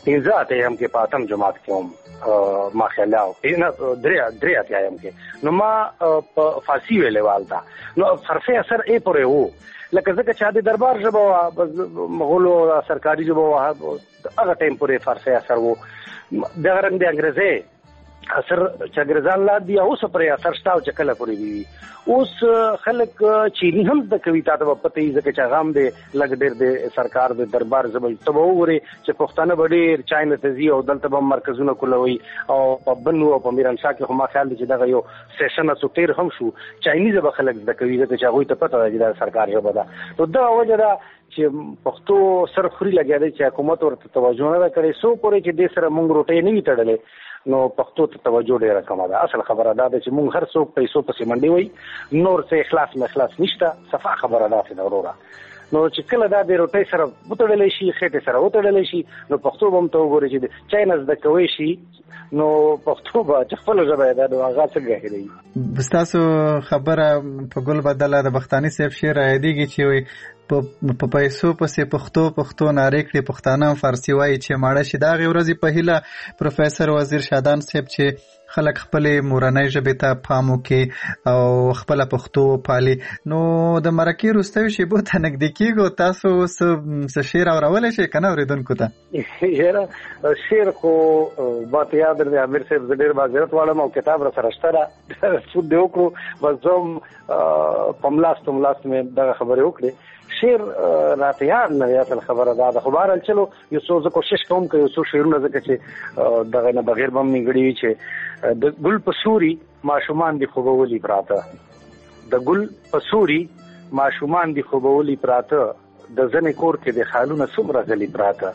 E: پنځه اتیم کې پاتم جماعت کې هم ما خیال او نه درې درې اتیم کې نو ما فارسی ویلې والدا نو حرفي اثر یې پورې وو لکه ځکه چې د دربار ژبه مغولو سرکاري ژبه هغه ټیم پورې فارسی اثر وو د غرنګ د انګریزي اثر چې انګریزان لا دی اوس پرې اثر شته او چې کله پورې دی اوس خلک چینی هم د کویتا ته پته یې ځکه چې غام دی لګ ډېر د سرکار د دربار ژبه ته وګوري چې پښتانه ډېر چاینه ته ځي او دلته به مرکزونه کولوي او په بنو او په میرانشاه کې هم خیال دی چې دغه یو سیشن اسو تیر هم شو چاینیز به خلک د کوي ځکه چې هغه ته پته دی د سرکار ژبه ده نو دا وجه ده چې پښتو سر خوري لګیا دی چې حکومت ورته توجه نه کوي سو پورې چې د سره مونږ روټي نه وي تړلې نو پښتو ته توجه ډیره کمه ده اصل خبره ده چې مونږ هر څوک پیسو پسې منډي وي نور څه اخلاص مخلاص نشته صفه خبره ده چې وروره نو چې کله دا د روټي سره وتړلې شي خېټه سره وتړلې شي نو پښتو به هم ته وګوري چې چاینز د کوي شي نو پښتو به خپل ژبه ده نو هغه څنګه هېږي
C: بستاسو خبره په ګل بدله د بختاني صاحب شعر یادېږي چې په پیسو پسې پښتو پښتو نارې کړې پښتانه فارسی وایي چې ماړه شي دا غي ورځې په هیله پروفیسور وزیر شادان صاحب چې خلک خپلې مورنۍ ژبې ته پام وکړي او خپله پښتو پالي نو د مرکې وروستیو شیبو ته نږدې کېږو تاسو څه شعر اورولی شئ که نه اورېدونکو ته
E: یاره شعر خو ماته یاد دی امیر صاحب زه ډېر معذرت غواړم او کتاب را سره شته ده سود دې وکړو بس زه هم په ملاستو ملاست مې دغه خبرې وکړې شعر راته یاد نه دی اصل خبره ده خو بهرحال چلو یو څو زه کوشش کوم که یو څو شعرونه ځکه چې دغه نه بغیر به هم نیګړي وي چې د ګل په سوري ماشومان دي خوبولي پراته د ګل په سوري ماشومان دي خوبولي پراته د ځنې کور کې د خالونه څومره غلي پراته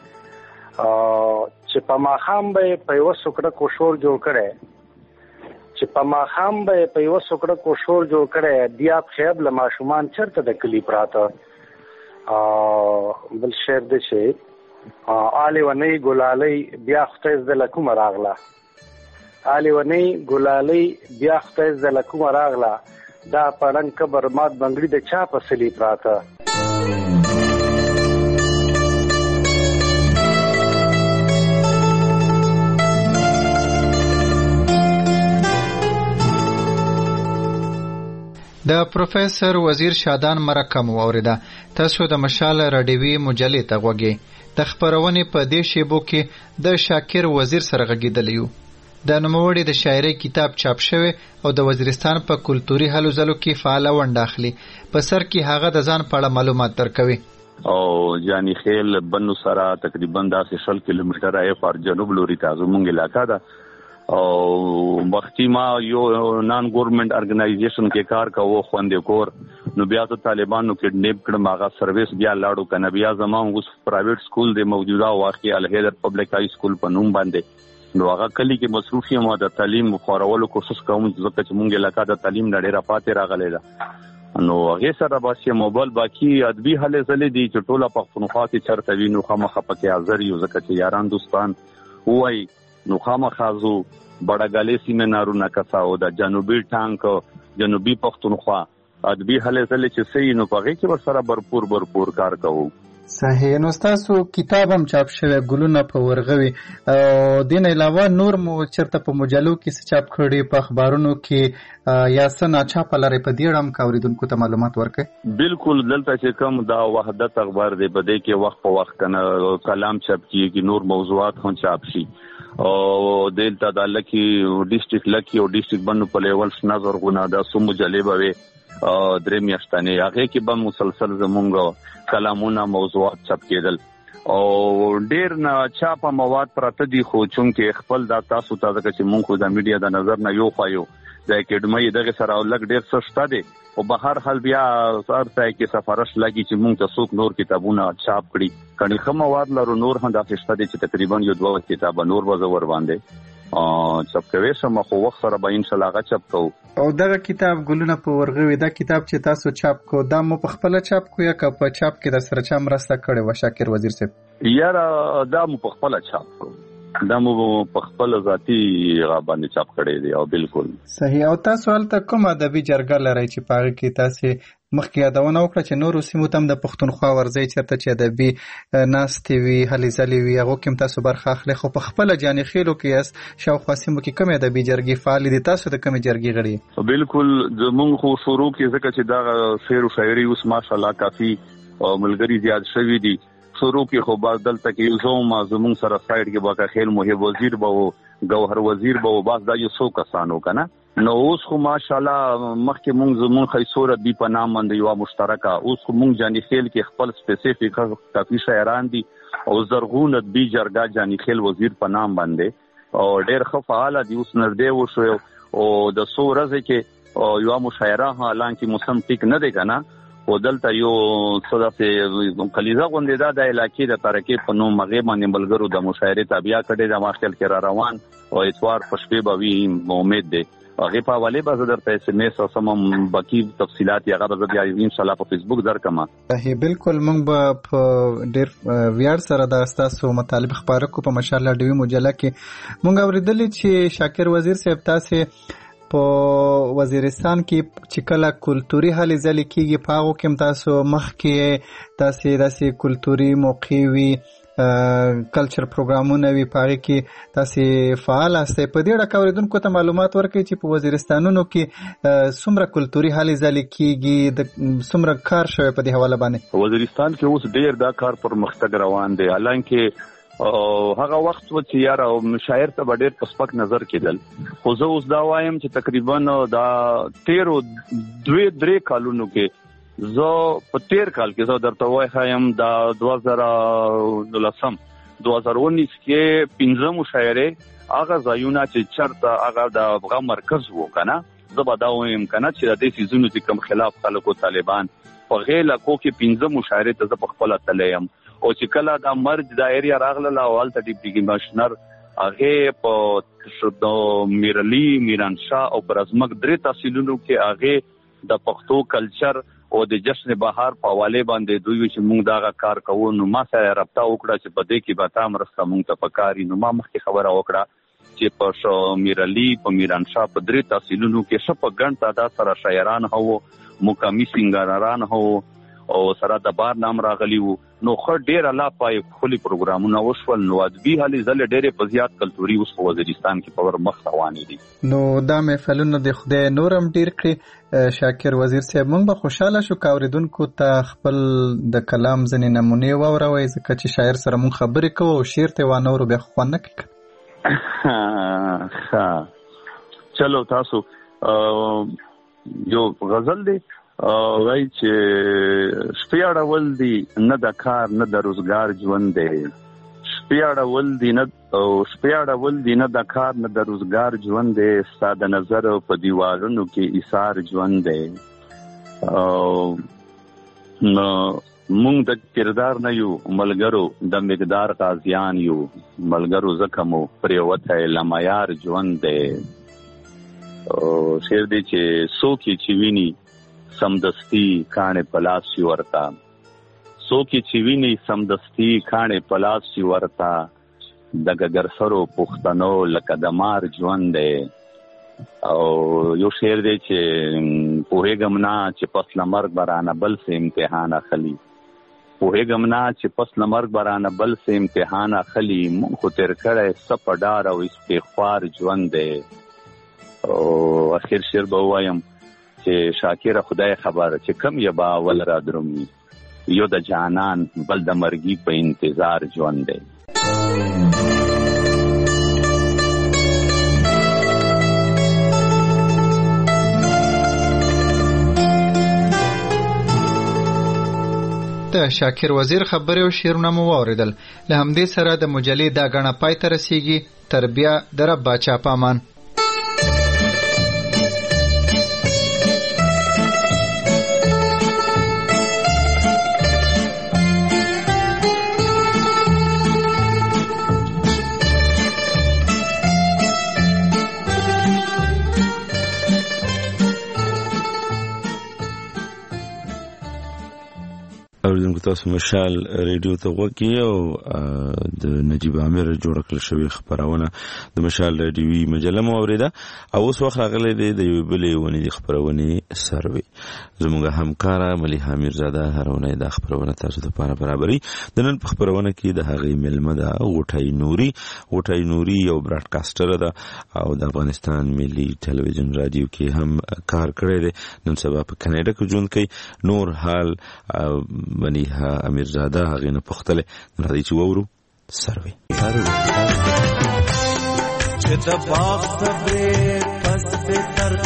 E: چې په ماښام به په یوه سوکړه کوشور جوړ کړی چې په ماښام به په یوه سوکړه کوشور جوړ کړی دیاب خیب له ماشومان چرته د کلي پراته بل شعر دی چې آلې ونۍ ګلالۍ بیا خدای زده له کومه راغله آلې ونۍ ګلالۍ بیا خدای زده له کومه راغله دا په ړنګ کبر مات بنګړي د چا په سلي پراته
C: د پروفیسور وزیر شادان مرکه مو اوریده تاسو د مشال راډیوي مجلې ته غوږی د خبرونې په دې شیبو کې د شاکر وزیر سره غږیدلی یو د نوموړي د شاعرۍ کتاب چاپ شوی او د وزیرستان په کلتوري هلو ځلو کې فعاله ونډه اخلي په سر کې هغه د ځان په اړه معلومات درکوي
F: او جانی خیل بنو سره تقریبا داسې شل کیلومتره یې پر جنوب لوري ته زموږ علاقه ده او وختي ما یو نان ګورنمنت ارګنایزیشن کې کار کوو خوندې کور نو بیا ته طالبانو کډنیپ کړم هغه سرویس بیا لاړو کنه بیا زمون اوس پرایویټ سکول د موجوده واقع الهیدر پبلک های سکول په نوم باندې نو هغه کلی کې مصروف یم د تعلیم خورولو کوشش کوم ځکه چې مونږ علاقه د تعلیم ډېره پاتې راغلی ده نو هغه سره باسي موبایل باقي ادبي حالې زلې دي چې ټوله پښتونخوا کې چرته وینو خامخا پکې حاضر یو ځکه چې یاران دوستان وای نو خامخازو بڑاګالي سیمینارونه کساو د جنوبي ټانک جنوبي پښتونخوا ادبي حالې زلې چې سې نو پغې کې ور سره برپور برپور کار کوو
C: صحیح نو تاسو کتاب هم چاپ شوی ګلونه په ورغوي او دین علاوه نور مو چرته په مجلو کې څه چاپ کړي په اخبارونو کې یا څه ناچاپ لري په دې اړه هم کاوریدونکو ته معلومات ورکړي
F: بالکل دلته چې کوم دا وحدت اخبار دی په دې کې وخت په وخت کنه کلام چاپ کیږي نور موضوعات هم چاپ شي او دلته د لکی ډیسټریکټ لکی او ډیسټریکټ بنو په لیول نظر غونه د سمو جلیبوي درې میاشتنې هغه کې به مسلسل زمونږ کلامونه موضوعات چاپ کېدل او ډیر نه چاپه مواد پراته دي خو چونکې خپل د تاسو ته ځکه چې مونږ د میډیا د نظر نه یو خایو د اکیډمي دغه سره لګ ډیر سسته دي او بهر حال بیا سر ته کې سفارش لګي چې مونږ ته څوک نور کتابونه چاپ کړي کړي خو مواد لرو نور هم د افشته دي چې تقریبا یو دوه کتاب نور وزور باندې ا چاپ کوي سم خو وخت سره به ان شاء الله غا چاپ کو
C: او دغه کتاب ګلونه په ورغوي دا کتاب چې تاسو چاپ کو دا مو په خپل چاپ کو یا په چاپ کې د سره چا مرسته کړې و شاکر وزیر صاحب
F: یاره دا مو په خپل چاپ کو دا مو په خپل ذاتی باندې چاپ کړی دی. او بالکل
C: صحیح. او تاسو هلته کوم ادبي جرګه لرئ چې په هغه کې تاسو مخکې یادونه وکړه چې نورو سیمو ته هم د پښتونخوا ورځي چېرته چې ادبي ناستې وي هلې ځلې وي هغو کې هم تاسو برخه اخلئ، خو په خپله جانې خیلو کې یاست شاوخوا سیمو کې کومې ادبي جرګې فعالې دي؟ تاسو د کومې جرګې غړي یې؟
F: بالکل زمونږ خو شروع کې ځکه چې دا شعر او شاعري اوس ماشاءالله کافي ملګري زیات شوي دي. شروع کې خو باز دلته کې زوم زمونږ سره سایډ کې باکه خیل محب وزیر به و گوهر وزیر به و باز دا یو څو کسانو کنه. نو اوس خو ماشاءالله مخکې مونږ زمونږ خیسوره دی په نام باندې یو مشترکه اوس خو مونږ جانی خیل کې خپل سپیسیفیک کافي شاعران دي او زرغون ادبي جرګه جانی خیل وزیر په نام باندې او ډېر ښه فعال دي. اوس نردې وشو او د څو ورځې کې یو مشاعره حالانکه موسم ټیک نه دی کنه او دلته یو څه داسې کلیزه غونډې ده د علاقې د ترکیب په نوم هغې باندې ملګرو د مشاعرې تابیا کړې ده. ما خیال کې را روان او اتوار په شپې به وي امید دی. هغې په حوالې به زه درته ایس ایم ایس او سم باقي تفصیلات یې هغه به زه بیا انشاءالله په فیسبوک درکړم.
C: صحیح. بالکل موږ به په ډېر ویاړ سره دا ستاسو مطالب خپاره کړو په ماشاءالله ډیوي مجله کې. موږ اورېدلي چې شاکر وزیر صاحب تاسې په وزیرستان کې چې کله کلتوري هلې ځلې کېږي په هغو کې هم تاسو مخکې تاسې داسې کلتوري موقع وي کلچر پروګرامونه وي په هغې کې تاسې فعال هستئ. په دې ډکه اورېدونکو ته معلومات ورکړئ چې په وزیرستانونو کې څومره کلتوري هلې ځلې کېږي، د څومره کار شوی په دې حواله باندې؟
F: په وزیرستان کې اوس ډېر دا کار پرمختګ روان دی. حالانکه او هغه وخت و چې یار او مشاعر ته ډېر په سپک نظر کېدل، خو زه اوس دا وایم چې تقریبا دا تیرو دوی درې کالونو کې زه په تیر کال کې زه درته وایم دا دوه زره دولسم دوه زره اونیس کې پنځه مشاعرې هغه ځایونه چې چرته هغه د افغان مرکز و کنه زه به دا وایم کنه چې د دې سیزونو چې کوم خلاف خلکو طالبان په غیر لکو کې پنځه مشاعرې ته زه په خپل تلیم او چې کله دا مرج دا ایریا راغله او الته ډیپټي کمشنر هغه په د میرلی میرانشاه او برزمک درې تحصیلونو کې هغه د پښتو کلچر او د جشن بهار په حواله باندې دوی چې موږ دا کار کوو. نو ما سره رابطه وکړه چې په دې کې به تاسو مرسته موږ ته پکاري. نو ما مخکې خبره وکړه چې په شو میرلی په میرانشاه په درې تحصیلونو کې شپه ګڼ تعداد سره شاعران هو مقامی سنگاران هو او سره د بار نام راغلی وو. نو خو ډیر الله پای خولي پروګرامونه وشول. نو ادبي هلي زله ډېرې په زیات کلتوري اوس په وزیرستان کې په ور مخ روانې دي.
C: نو دا محفلونه د خدای نورم ډیر کړي. شاکر وزیر صاحب موږ به خوشاله شو که اوریدونکو ته خپل د کلام ځینې نمونې واوروئ ځکه چې شاعر سره موږ خبرې کوو او شعر ته وانورو بیا خوند نه کوي.
F: ښه چلو تاسو یو غزل دی وای چې شپې اړول دي نه د کار نه د روزګار ژوند دی، شپې اړول دي نه او شپې اړول دي نه د کار نه د روزګار ژوند دی، ستا د نظر په دیوالونو کې ایثار ژوند دی. نو مونږ د کردار نه یو ملګرو د مقدار غازیان یو ملګرو زکه مو پرېوتی لمعیار ژوند دی. شعر دی چې څوک چې ویني سمدستی کاڼې پلاس شي ورته، څوک چې ویني سمدستی کاڼې پلاس شي ورته، د ګګرسرو پښتنو لکه د مار ژوند دی. او یو شعر دی چې پوهېږم نه چې پس له مرګ به رانه بل څه امتحان اخلي، پوهېږم نه چې پس له مرګ به رانه بل څه امتحان اخلي، مونږ خو تېر کړی څه په ډار او استغفار ژوند دی. او اخر شعر به ووایم چې شاکر خدای خبر چې کم یې به اول را درومي، یو د جانان بل د مرګي په انتظار ژوند دی.
C: د شاکر وزیر خبرې او شعرونه مو واورېدل. له همدې سره د مجلې دا غڼه پای ته رسیږي. تر بیا د رب باچا په امان.
A: اوریدونکو تاسو تاسو مشال ریډیو ته وکی او د نجیب عامر جوړ کړل شوی خبرونه د مشال ریډیوي مجله مو اوریدا او اوس وخت راغلی دی د یو بلې ونې د خبرونه سروي زموږ همکارا ملیحه میرزاده هرونه د خبرونه تاسو ته لپاره برابرۍ د نن په خبرونه کې د هغې ملمه ده غوټۍ نوري غوټۍ نوري یو براډکاسټر ده او د افغانستان ملي ټلویزیون رادیو کې هم کار کړی دی نن سبا په کاناډا کې ژوند کوي نور حال ملیحه امیرزاده هغه نه پختله راځي چې وورو سروي
G: چې د باغ صبر پس به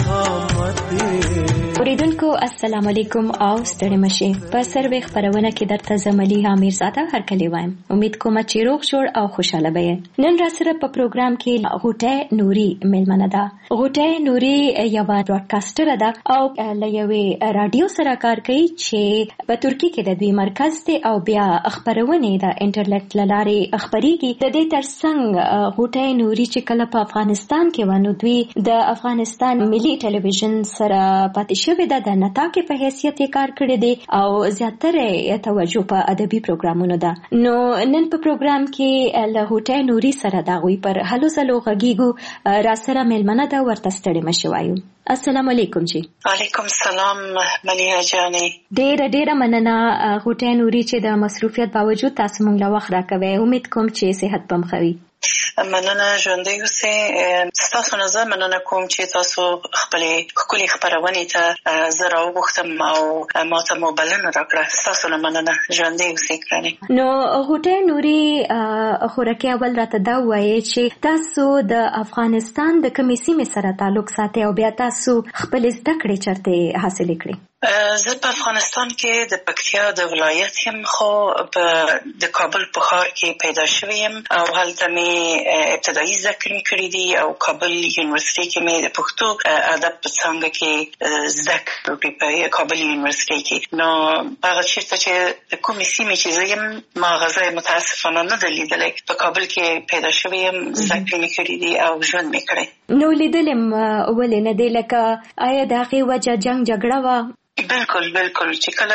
G: ترخامتي
B: اوریدونکو السلام علیکم او ستړي مشه په سروي خبرونه کې درته زملیحه امیرزاده هرکلی وایم امید کوم چې روغ جوړ او خوشاله به نن را سره په پروګرام کې غوټۍ نوري ملمنه ده غوټۍ نوري یو براډکاسټر ده او لوي رادیو سره کار کوي چې په ترکی کې د دوی مرکز دی او بیا خبرونه د انټرنیټ لارې خبريږي د دې ترڅنګ غوټۍ نوري چې کله په افغانستان کې ونه دوی د افغانستان ملي ټلویزیون سره پاتې شوی د نتا کې په حیثیت کار کړی دی او زیاتره توجه په ادبي پروګرامونو ده نو نن په پروګرام کې له غوټۍ نوري سره دا غوي پر هلو سلو غږیږو را سره ملمنه ده ورته ستړي مشه وایو السلام علیکم جی
H: وعلیکم السلام ملیحه جانې
B: ډېر ډېر مننه غوټۍ نوري چې د مصروفیت باوجود تاسو مونږ له وخت راکوي امید کوم چې صحت پم خوي
H: مننه ژوندۍ اوسئ ستاسو نظر مننه کوم چې تاسو خپلې ښکلې خپرونې ته زه راوغوښتم او ما ته مو بلنه راکړه ستاسو نه مننه ژوندۍ اوسئ ګرانې
B: نو غوټۍ نوري خورکې اول راته دا ووایئ چې تاسو د افغانستان د کومې سیمې سره تعلق ساتئ او بیا تاسو خپلې زده کړې چېرته حاصلې کړې
H: زه په افغانستان کې د پکتیا د ولایت یم خو په د کابل په ښار کې پیدا شوی یم او هلته مې ابتدایي زده کړې کړې دي او کابل یونیورسيټي کې مې د پښتو ادب په څانګه کې زده کړې په کابل یونیورسيټي کې نو هغه چېرته چې د کومې سیمې چې زه یم ما هغه ځای متاسفانه نه ده لیدلی په کابل کې پیدا شوی یم زده کړې مې کړې دي او ژوند مې کړی
B: نو لیدل یم ولې نه دی لکه آیا د هغې وجه جنګ جګړه وه
H: بالکل بالکل چې کله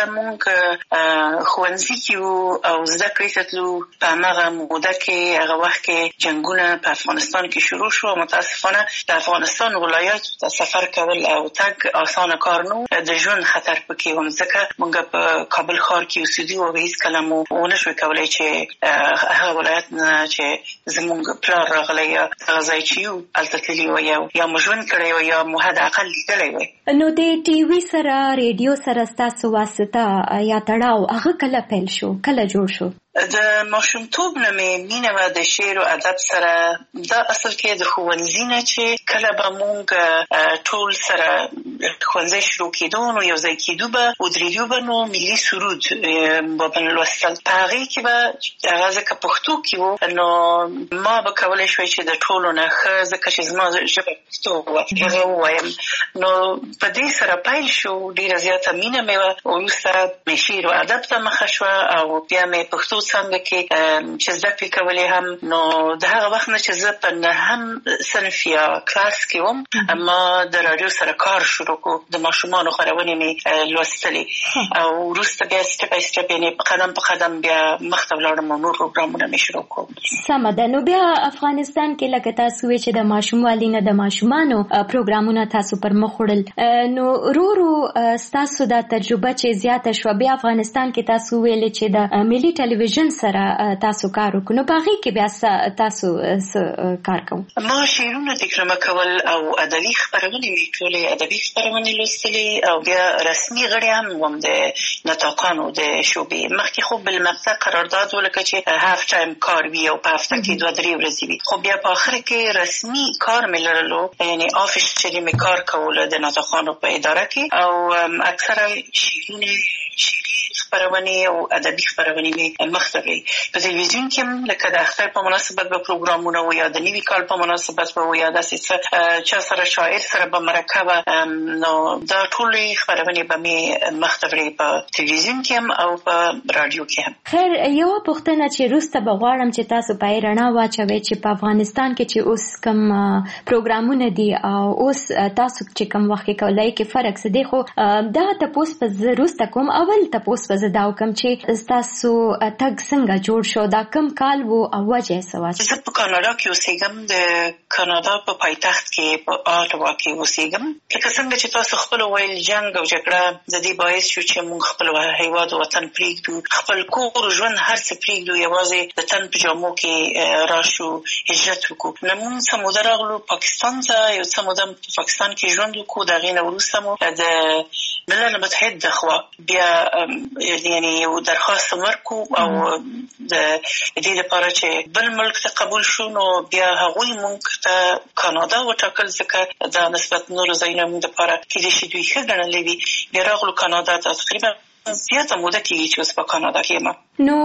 H: مونږ ښوونځي کې وو او زده کړې ته تلو په هماغه موده کې هغه وخت کې جنګونه په افغانستان کې شروع شو متاسفانه د افغانستان ولایاتو ته سفر کول او تګ اسانه کار نه و د ژوند خطر پکې هم ځکه مونږ په کابل ښار کې اوسېدو او هېڅکله مو ونه شوی کولی چې هغه ولایت نه چې زمونږ پلار راغلی یا هغه ځای چې یو هلته تللي وی یا مو ژوند کړی وی یا مو حداقل لیدلی وی
B: نو د ټي وي سره ریډیو سره ستاسو واسطه یا تړاو هغه کله پیل شو کله جوړ شو
H: د ماشومتوب نه مې مینه وه د شعر او ادب سره دا اصل کې د ښوونځي نه چې کله به مونږ ټول سره ښوونځی شروع کېدو نو یو ځای کېدو به ودرېدو به نو ملي سرود به به لوستل په هغې کې به هغه ځکه پښتو کې وو نو ما به کولی شوی چې د ټولو نه ښه ځکه چې زما ژبه پښتو وه هغه ووایم نو په دې سره پیل شو ډېره زیاته مینه مې وه وروسته مې شعر او ادب ته مخه شوه او بیا مې پښتو څنګه کې چې زده کړې کولې هم نو د هغه وخت نه چې زه په نهم صنف یا کلاس کې وم ما د راډیو سره کار شروع کړو د ماشومانو خپرونې مې لوستلې او وروسته بیا سټپ بای سټپ یعنې قدم په قدم بیا مخته ولاړم او نور پروګرامونه مې شروع کړو
B: سمه ده نو بیا افغانستان کې لکه تاسو وایئ چې د ماشوموالي نه د ماشومانو پروګرامونه تاسو پر مخ وړل نو ورو ورو ستاسو دا تجربه چې زیاته شوه بیا افغانستان کې تاسو ویلې چې د ملي ټلویزیون سره تاسو کار وکړو نو په هغې کې بیا تاسو څه کار کوو
H: ما شعرونه تکرمه کول او ادبي خپرونې مې ټولې ادبي خپرونې لوستلې او بیا رسمي غړی هم وم د نطاقانو د شعبې مخکې خو بالمقطع قرارداد و لکه چې هاف ټایم کار وي او په هفته کې دوه درې ورځې وي خو بیا په آخر کې رسمي کار مې لرلو یعنې آفیشیلي مې کار کولو د نطاقانو په اداره کې او اکثره شعرونه شعري خپرونې او ادبي خپرونې مې مخته کړې په تلویزیون کې هم لکه د اختر په مناسبت به پروګرامونه و یا د نوي کال په مناسبت به و یا داسې څه چا سره شاعر سره به مرکه وه نو دا ټولې خپرونې به مې مخته کړې په تلویزیون کې هم او په راډیو کې هم
B: خیر یوه پوښتنه چې وروسته به غواړم چې تاسو په یې رڼا واچوئ چې په افغانستان کې چې اوس کوم پروګرامونه دي او اوس تاسو چې کوم وخت کې کولای کې فرق څه دی خو دا تپوس په زه وروسته کوم اول تپوس په زه دا وکم چې ستاسو تګ څنګه جوړ شو، دا کم کال وو او وجه څه وه؟
H: زه په کاناډا کې اوسېږم، د کاناډا په پایتخت کې په آټوا کې اوسېږم. لکه څنګه چې تاسو خپل ویل جنګ او جګړه د دې باعث شو چې موږ خپل هیواد او وطن پرېږدو، خپل کور ژوند هر څه پرېږدو، یوازې د تن په جامو کې راشو هجرت وکړو. نو موږ څه موده راغلو پاکستان ته، یو څه موده په پاکستان کې ژوند وکړو. د هغې نه وروسته مو د ملل متحد د خوا بیا یعنې یو درخواست ورکړو او د دې لپاره چې بل ملک ته قبول شو، نو بیا هغوی موږ ته کاناډا وټاکل، ځکه دا نسبت نورو ځایونو موږ دپاره کېدای شي دوی ښه ګڼلی وي. بیا راغلو کاناډا ته، تقریبا زیاته موده کېږي چې اوس په کاناډا کې یم.
B: نو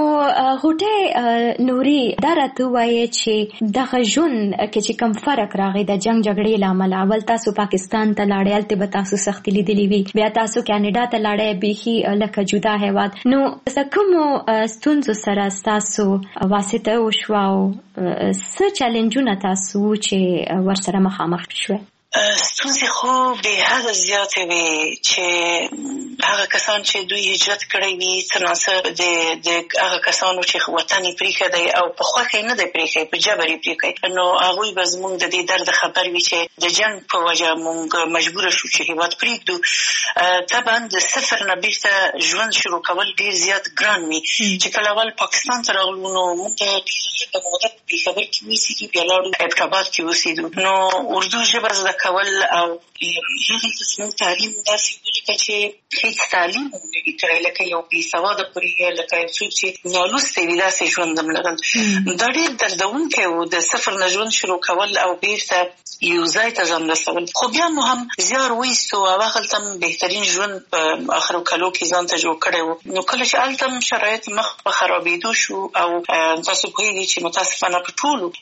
B: غوټۍ نوري دا راته ووایې چې دغه ژوند کې چې کوم فرق راغی د جنګ جګړې له امله، اول تاسو پاکستان ته لاړئ، هلته به تاسو سختي لیدلې وي، بیا تاسو کاناډا ته لاړئ، بیخي لکه جدا هیواد. نو څه کومو ستونزو سره ستاسو واسطه وشوه او څه چلنجونه تاسو چې ورسره مخامخ شوئ؟
H: ستونزې خو بې حده زیاتې وې چې هغه کسان چې دوی هجرت کړی وي څه ناڅه د هغه کسانو چې وطن یې پرېښی دی او په خوښه یې نه دی پرېښی، په جبر یې پرېښی، نو هغوی به زموږ د دې درد خبر وي چې د جنګ په وجه موږ مجبوره شو چې هېواد پرېږدو. طبعا د صفر نه بېرته ژوند شروع کول ډېر زیات ګران وي. چې کله اول پاکستان ته راغلو نو موږ ته ډېر په موده په پېښور کې اوسېږي، بیا لاړو ابټاباد کې اوسېدو، نو اردو ژبه زده کول او هغه زموږ تعلیم داسې ولیکه چې هېڅ تعلیم هم نه وي کړی، لکه یو بې سواده پورې، لکه یو څوک چې نالوستی وي داسې ژوند هم لرل. دا ډېر دردونکی و د صفر نه ژوند شروع کول او بېرته یو ځای ته ځان رسول. خو بیا مو هم زیار وایستو او هغلته هم بهترین ژوند په آخرو کلو کې ځان ته جوړ کړی و. نو کله چې هلته هم شرایط مخ په خرابېدو شو او تاسو پوهېږئ چې متاسفانه په ټولو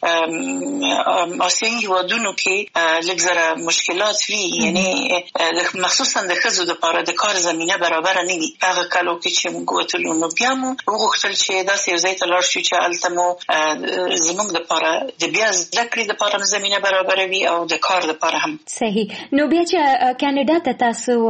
H: آسیایي هېوادونو کې لږ زره مشکلات وي، یعنې مخصوصا د ښځو دپاره د کار زمینه برابره نه وي. هغه کلو کې چې موږ وتلو نو بیا مو وغوښتل چې داسې یو ځای ته لاړ شو چې هلته مو زموږ دپاره د بیا زده کړې دپاره زمینه برابره وي او د کار دپاره هم.
B: صحیح. نو بیا چې کاناډا ته تاسو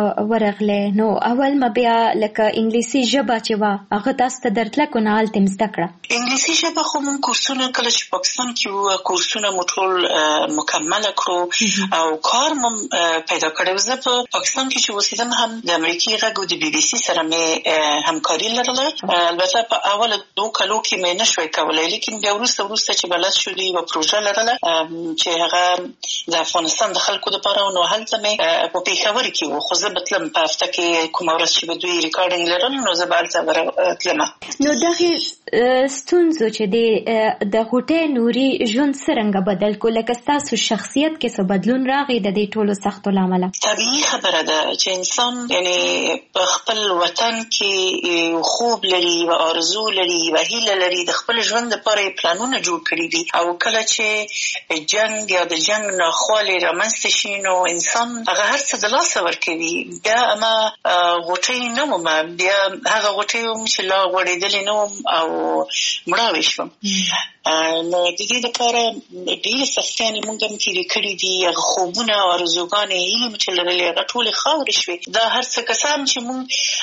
B: ورغلې نو اول ما بیا لکه انګلیسي ژبه چې وه هغه تاسو ته درتله کو نه هلته مې زده کړه؟
H: انګلیسي ژبه خو موږ کورسونه کله چې پاکستان کې وو کورسونه مو ټول مکمله کړو او کار مو پیدا کړی. زه په پاکستان کې چې اوسېدم هم د امریکې غږ او د بي بي سي سره مې همکاري لرله. البته په اوله دوو کلو کې مې نه شوی کولی، لیکن بیا وروسته وروسته چې بلد شولو یوه پروژه لرله چې هغه د افغانستان د خلکو دپاره و. نو هلته مې په پېښور کې و، خو زه به تلم په هفته کې کومه ورځ چې به دوی ریکارډینګ لرل نو زه به هلته تلمه.
B: نو دغې ستونزو چې د د غوټۍ نوري ژوند څرنګه بدل کو؟ لکه ستاسو شخصیت کې څه بدلون راغی د دې ټولو سختو له امله؟
H: طبیعي خبره ده چې انسان یعنې په خپل وطن کې خوب لري، یوه آرزو لري، یوه هیله لري، د خپل ژوند دپاره یې پلانونه جوړ کړي دي، او کله چې جنګ یا د جنګ ناخوالې رامنځته شي نو انسان هغه هر څه د لاسه ورکوي. بیا اما غوټۍ نه ومه، بیا هغه غوټۍ وم چې لا غوړېدلې نه وم او مړاوې شوم. نو د دې دپاره ډېرې سختیانې موږ هم تېرې کړي دي. هغه خوبونه او ارزوګانې هیلې مو چې لرلې هغه ټولې خاورې شوې. دا هر څه کسان چې موږ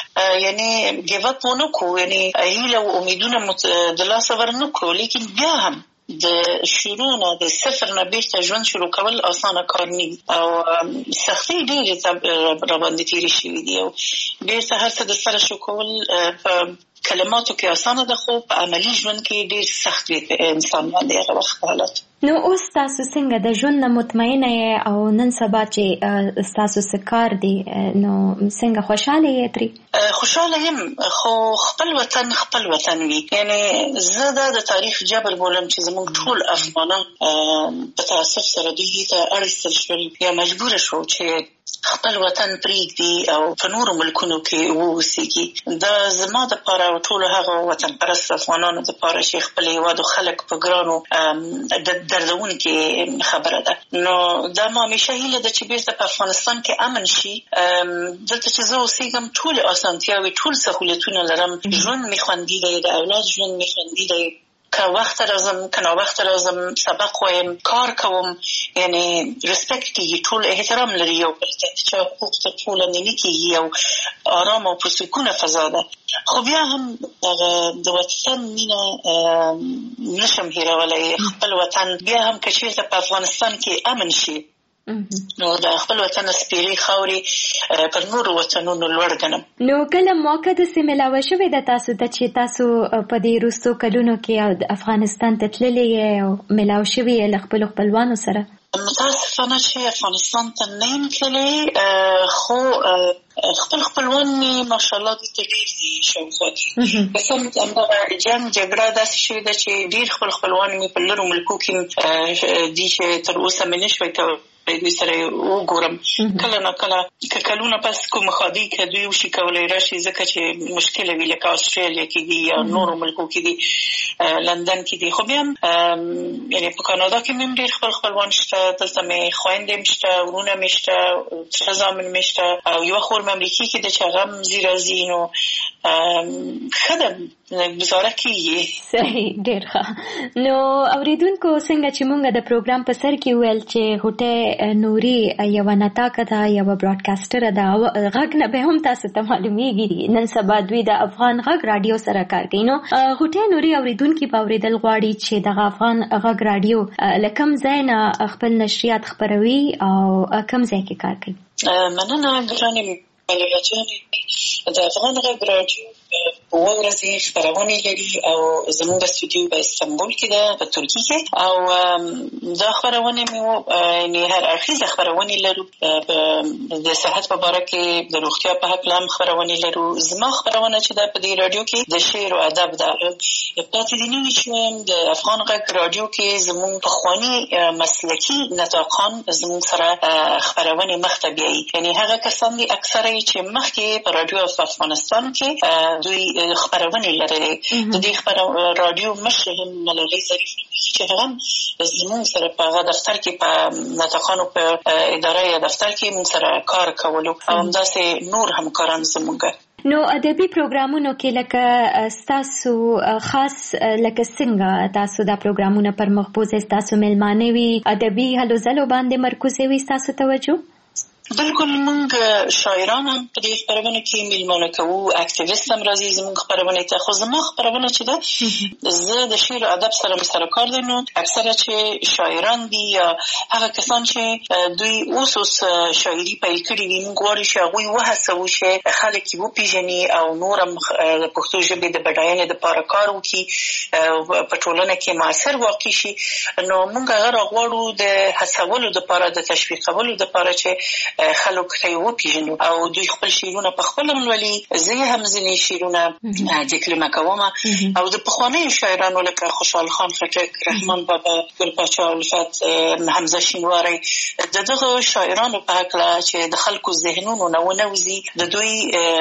H: یعنې ګیو اپ ونه کړو، یعنې هیله او امیدونه مو د لاسه ور نه کړو، لیکن بیا هم د شروع نه د صفر نه بیرته ژوند شروع کول اسانه کار نه وي او سختۍ ډېرې راباندې تېرې شوي دي او بیرته هر څه د سره شروع کول په کلماتو کې اسانه ده، خو په عملي ژوند کې ډېر سخت وي په انسان باندې هغه وخت حالت.
B: نو اوس تاسو څنګه د ژوند نه مطمئنه یې او نن سبا چې ستاسو څه کار دی نو څنګه خوشحاله یې ترې؟
H: خوشحاله یم، خو خپل وطن خپل وطن وي. یعنې زه دا د تاریخ جبر بولم چې زموږ ټول افغانان په تاسف سره دوی ته اړ ایستل شول یا مجبوره شو چې خپل وطن پرېږدي او په نورو ملکونو کې واوسېږي. دا زما دپاره او ټولو هغه وطن پرست افغانانو دپاره چې خپل هېواد او خلک په ګرانو دردونکې خبره ده. نو دا ما همیشه هیله ده چې بیرته په افغانستان کې امن شي. دلته چې زه اوسېږم ټولې اسانتیاوې، ټول سهولتونه لرم، ژوند مې خوندي دی، د اولاد ژوند مې خوندي دی، که وخت راځم که ناوخت راځم سبق وایم کار کوم یعنی ریسپیکټ کیږي ټول احترام لري یو بل ته چې حقوق ته ټول نه کیږي او آرام او پرسکونه فضا ده خو بیا هم د وطن مینه نشم هیرولای خپل وطن بیا هم که چیرته په افغانستان کې امن شي نو د خپل وطن سپیري خاوري پر نور وطنونو لوړ ګڼم.
B: نو کله موقع د سیملاوه شوې د تاسو ته چې تاسو په دې وروستو کلونو کې د افغانستان ته تللې او ملاو شوې له خپل خپلوانو سره؟
H: متاسفانه چې افغانستان ته نه یم تللی خو خپل خپلوان مې ماشاءالله دلته ډېر دي شاوخوا کې بس همدغه جنګ جګړه داسې شوې ده چې ډېر خپل خپلوان مې په لرو ملکو کې دي چې تر اوسه مې نه شوی کولی دوی سره وګورم کله نه کله که کلونه پس کوم خادي که دوی وشي کولی راشي ځکه چې مشکله وي لکه استرالیا کې دي یا نورو ملکو کې دي لندن کې دي خو بیا هم یعنی په کانادا کې مې ډېر خپل خپلوان شته دلته مې خویندې مې شته ورونه مې شته تره زامن مې شته او یوه خور مې امریکې کې ده چې هغه هم ځي راځي نو ښه ده گزاره کیږي.
B: صحیح ډېر ښه. نو اوریدونکو څنګه چې موږ د پروګرام په سر کې ویل چې هوټه نوري یوه نتاکه ده یوه براډکاسټره ده غږ نه به هم تاسو ته معلومیږي نن سبا دوی د افغان غږ رادیو سره کار کوي نو هوټه نوري اوریدونکي به اورېدل غواړي چې دغه افغان غږ رادیو له کوم ځای نه خپل نشریات خپروي او کوم ځای کې کار کوي؟
H: مننه ګرانې ملګرې د افغان غږ رادیو اوه ورځې خپرونې لري او زموږ استودیو په استانبول کې ده په ترکیه کې او دا خپرونې مې یعنې هر اړخیزه خپرونې لرو د صحت په باره کې د روغتیا په هکله هم خپرونې لرو. زما خپرونه چې ده په دې راډیو کې د شعر او ادب ده. پاتې دې نه وي چې وایم د افغان غږ راډیو کې زموږ پخواني مسلکي نطاقان زموږ سره خپرونې مخته بیایي یعنې هغه کسان دي اکثره یې چې مخکې په راډیو په افغانستان کې دوی خپرونې لرلې د دې خپرونې راډیو مشر هم ملالۍ ظریف چې هغه هم زموږ سره په هغه دفتر کې په نطاقانو په اداره یا دفتر کې موږ سره کار کولو او همداسې نور همکاران زموږ.
B: نو ادبي پروګرامونو کې لکه ستاسو خاص لکه څنګه تاسو دا پروګرامونه پر مخ بوځئ ستاسو میلمانه وي ادبي هلو ځلو باندې مرکوز وي ستاسو توجه؟
H: بلکل موږ شاعران هم په دې خپرونه کې میلمانه کوو اکټیویست هم راځي زموږ خپرونې ته خو زما خپرونه چې ده زه د شعر او ادب سره مې سره کار دی نو اکثره چې شاعران دي یا هغه کسان چې دوی اوس اوس شاعري پیل کړي وي موږ غواړو چې هغوی وهڅوو چې خلک یې وپېژني او نور هم د پښتو ژبې د بډاینې دپاره کار وکړي په ټولنه کې مؤثر واقع شي نو موږ هغه راغواړو د هڅولو دپاره د تشویقولو دپاره چې خلک ته یې وپېژنو او دوی خپل شعرونه په خپله ولولي. زه یې هم ځینې شعرونه ډیکلمه کوم او د پخوانیو شاعرانو لکه خوشحال خان خټک رحمان بابا ګل پاچا الفت حمزه شینواری د دغه شاعرانو په هکله چې د خلکو ذهنونو نه ونوځي د دوی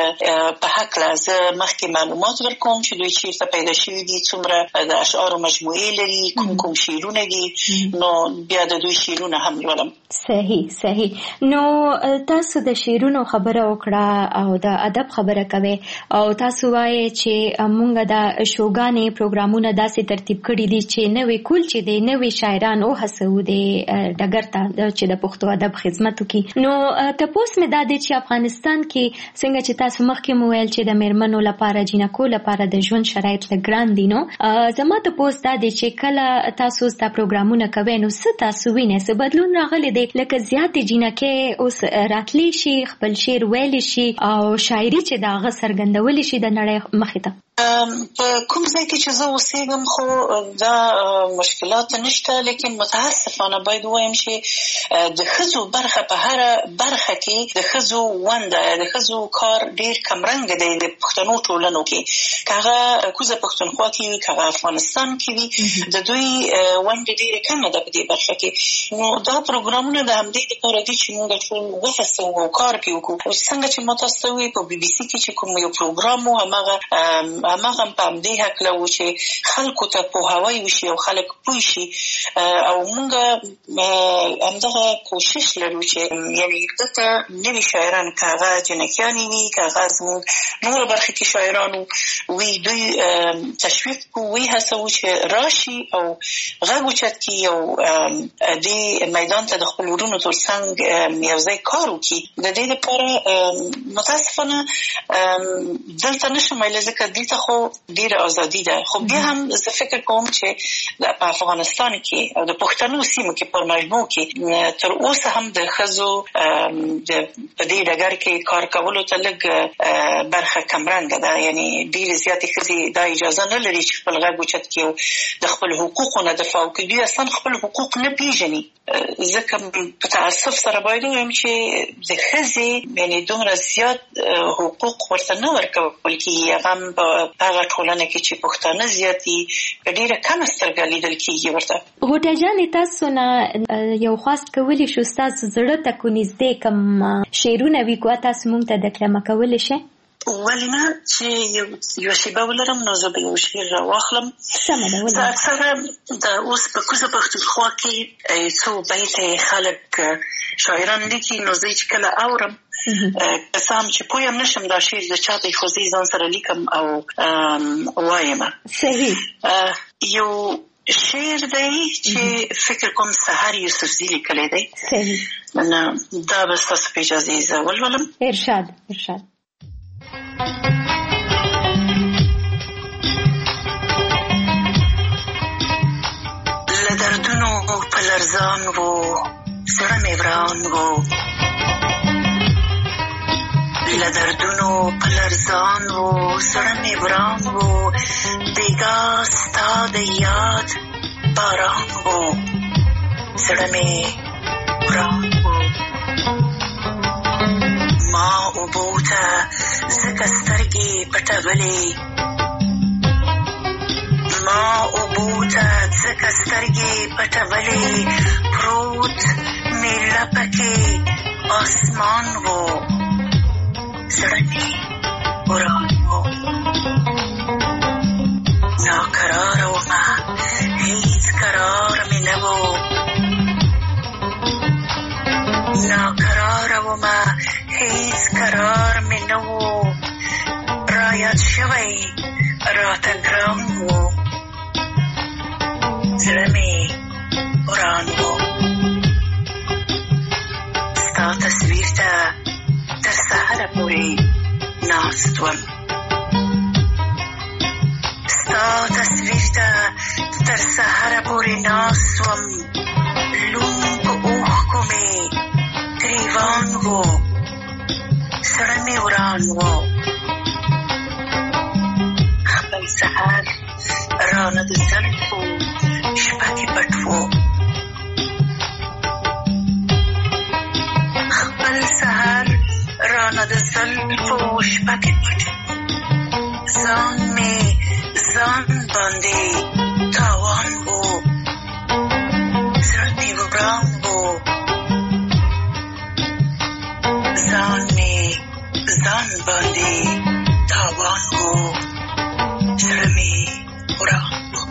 H: په هکله زه مخکې معلومات ورکوم چې دوی چیرته پیدا شوي دي څومره د اشعارو مجموعې لري کوم کوم شعرونه دي نو بیا د دوی شعرونه هم لولم.
B: صحیح صحیح. نو تاسو د شعرونو خبره وکړه او د ادب خبره کوي او تاسو وایي چې مونږ د شوګانې پروګرامونه داسې ترتیب کړي دي چې نوې کول چې دی نوې شاعران او هڅو دي ډګر ته چې د پښتو ادب خدمت وکړي. نو تاسو مې دا دي چې افغانستان کې څنګه چې تاسو مخکې مو ویل چې د میرمنو لپاره جنکو لپاره د ژوند شرایط لګران دي نو زما ته پوس دا دي چې کله تاسو دا پروګرامونه کوي نو څه تاسو وینئ څه بدلون راغلی دی لکه زیاتې جنکې اوس راتلی شي خپل شعر ویلی شي او شاعري چې د هغه څرګندولی شي د نړۍ مخې ته؟
H: په کوم ځای کې چې زه اوسېږم خو دا مشکلات نشته لیکن متاسفانه باید ووایم چې د ښځو برخه په هره برخه کې د ښځو ونډه د ښځو کار ډېر کمرنګه دی د پښتنو ټولنو کې که هغه کوزه پښتونخوا کې وي که هغه افغانستان کې وي د دوی ونډه ډېره کمه ده په دې برخه کې نو دا پروګرامونه د همدې دپاره دي چې موږ ټول وهڅوو او کار پرې وکړو. څنګه چې ما تاسو ته وویل په بي بي سي کې چې کوم یو پروګرام و هماغه هغه په دې حق لو چې خلکو ته پوهاوی وشي او خلک پوه شي او موږ همدغه کوشش لرو چې یعنی دته نوي شاعران کاغه جنکیانی وي کاغه زموږ نور برخه کې شاعرانو وی دوی تشویق کوي هڅه چې راشي او غږ اوچت کړي او دې میدان ته د خپل ورونو ترڅنګ یو ځای کار وکړي. د دې لپاره متاسفانه دلته نشم ویلی ځکه دلته خو ډېره ازادي ده، خو بیا هم زه فکر کوم چې په افغانستان کې او د پښتنو سیمو کې پر مجموع کې تر اوسه هم د ښځو په دې ډګر کې کار کولو ته لږ برخه کمرنګه ده، یعنی ډېرې زیاتې ښځې دا اجازه نه لري چې خپل غږ اوچت کړي او د خپل حقوقو نه دفاع وکړي. دوی اصلا خپل حقوق نه پیژني. ځکه په تعصب سره باید ووایم چې د ښځې یعنی دومره زیات حقوق ورته نه ورکول کېږي. هغه هم په هغه ټولنه کې چې پښتانه زیات دي په ډېره کمه سترګه لیدل کېږي ورته.
B: غوټه جانې تاسو نه یو خواست کولی شو ستاسو زړه ته کو نږدې کوم شعرونه وي کوه تاسو موږ ته دکلمه کولی شئ؟
H: ولې نه چې یو شیبه ولرم نو زه به یو شعر راواخلم.
B: سمه ده.
H: زه اکثره د اوس په کوزه پښتونخوا کې څو بیته خلک شاعران لیکي نو زه چې کله اورم قسم چې پویم نشم دا شعر د چا دی خو زه ځان سره لیکم او وایم.
B: صحیح.
H: یو شعر دی چې فکر کوم سحر یوسفزي لیکلی دی.
B: صحیح.
H: نه دا به ستاسو په اجازې زه ولولم.
B: ارشاد ارشاد.
H: له دردونو په لرزان و زړه مې وران و، له دردونو په لرزان و زړه مې وران و، دیګا ستا د یاد باران و زړه مې وران و. ما اوبو ته ځکه سترګې پټولې، ما اوبو ته ځکه سترګې پټولې، پروت مې لپه کې آسمان و زړه مې وران و. ناقراره ومه هیڅ قرار مې نه و، ناقراره ومه هیڅ قرار مې نه و، رایاد شوی راته ګران و زړه مې وران و. ستا تصویر ته تر سهاره پورې ناست وم، ستا تصویر ته تر سهاره پورې ناست وم، لوند په اوښکو مې ګریوان و زړه مې وران و. خپل سحر رانه د زلفو شپه کې پټ و، خپل سحر رانه د زلفو شپه کې پټ و، ځان مې ځان باندې تاوان و زړه مې وران و، ځان مې ځان باندې تاوان و زړه مې وران و.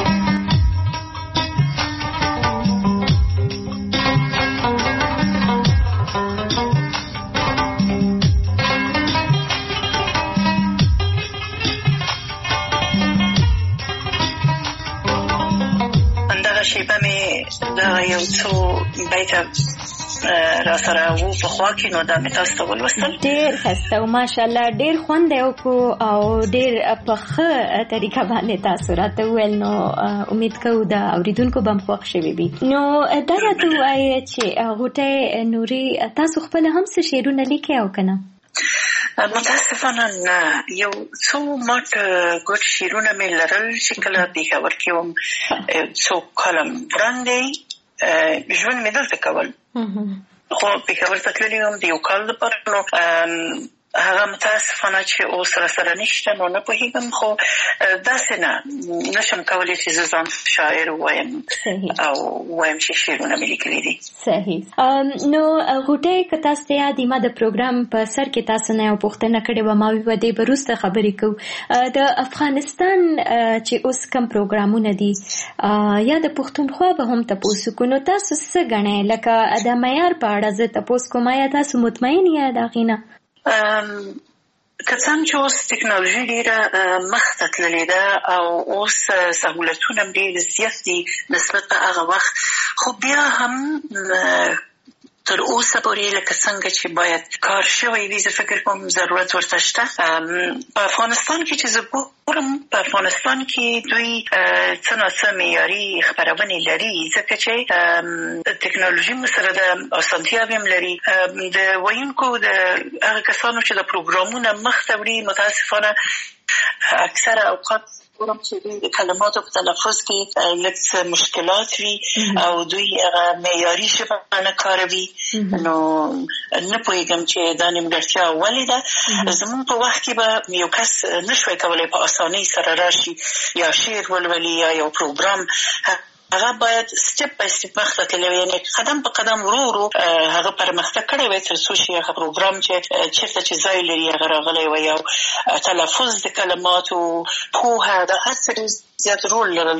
H: همدغه شیبه مې دغه یو څو بیته را سره وو په خوا کې نو دا مې تاسو ته ولوستل.
B: ډېر ښایسته او ماشاءالله ډېر خوند یې وکړو او ډېر په ښه طریقه باندې تاسو راته وویل، نو امید کوو د اورېدونکو به هم خوښ شوي وي. نو دا راته ووایه چې غوټۍ نوري تاسو خپله هم څه شعرونه لیکئ او که نه؟
H: متاسفانه نه، یو څو ماټ ګډ شعرونه مې لرل چې کله پېښور کې وم څو کاله وړاندې ژوند مې دلته کول، خو پېښور ته تللې وم د یو کال لپاره. نو هغه متاسفانه چې اوس را سره نشته، نو نه پوهېږم، خو داسې نه نشم کولی چې زه ځان شاعر وایم او وایم چې شعرونه مې لیکلي دي.
B: صحیح. نو غوټۍ که تاسو ته یاد ما د پروګرام په سر کې تاسو نه یو پوښتنه کړې وه، ما ویل دې به وروسته خبرې کوو. د افغانستان چې اوس کوم پروګرامونه دي یا د پښتونخوا به هم تپوس کوو، نو تاسو څه ګڼئ؟ لکه د معیار په اړه زه تپوس کوم، آیا تاسو مطمئن یاست د هغې نه؟
H: که څنګه چې اوس ټکنالوژي ډېره مخته تللې ده او اوس سهولتونه ډېر زیات دي نسبت په هغه وخت، خو بیا هم تر اوسه پورې لکه څنګه چې باید کار شوی وي، زه فکر کوم ضرورت ورته شته. په افغانستان کې چې زه ګورم، په افغانستان کې دوی څه ناڅه معیاري خپرونې لري، ځکه چې ټکنالوژي سره د اسانتیاوې هم لري. د ویونکو د هغه کسانو چې د پروګرامونه مخته وړي، متاسفانه اکثره اوقات ګورم چې دوی د کلماتو په تلفظ کې لږ څه مشکلات وي او دوی هغه معیاري ژبه نه کاروي. نو نه پوهېږم چې دا نیمګړتیا ولې ده. زموږ په وخت کې به یو کس نشوی کولی په اسانۍ سره راشي یا شعر ولولي یا یو پروګرام، هغه باید سټپ بای سټپ مخته تللی وي، یعنې قدم په قدم ورو ورو هغه پرمختګ کړی وی تر څو چې هغه پروګرام چې چېرته چې ځای لري هغه راغلی وی، او تلفظ د کلماتو، پوهه، د هر څه ډېر زیات رول لرل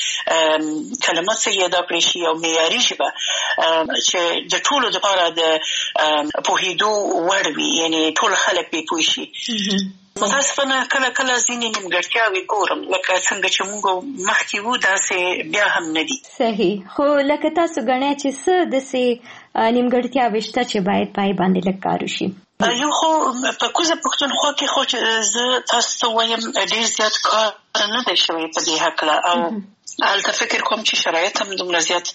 H: چې کلمات صحیح ادا کړی شي او معیاري ژبه چې د ټولو دپاره د پوهېدو وړ وي، یعنې ټول خلک پرې پوه شي. متاسفانه کله کله ځینې نیمګړتیاوې ګورم، لکه څنګه چې موږ مخکې وو داسې بیا هم نه دي. صحیح.
B: خو لکه تاسو ګڼئ چې څه داسې نیمګړتیاوې شته چې باید پای باندې لږ کار وشي؟
H: یو خو په کوزه پښتونخوا کې خو چې زه تاسو ته وایم ډېر زیات کار نه دی شوی په دې هکله، او هلته فکر کوم چې شرایط هم دومره زیات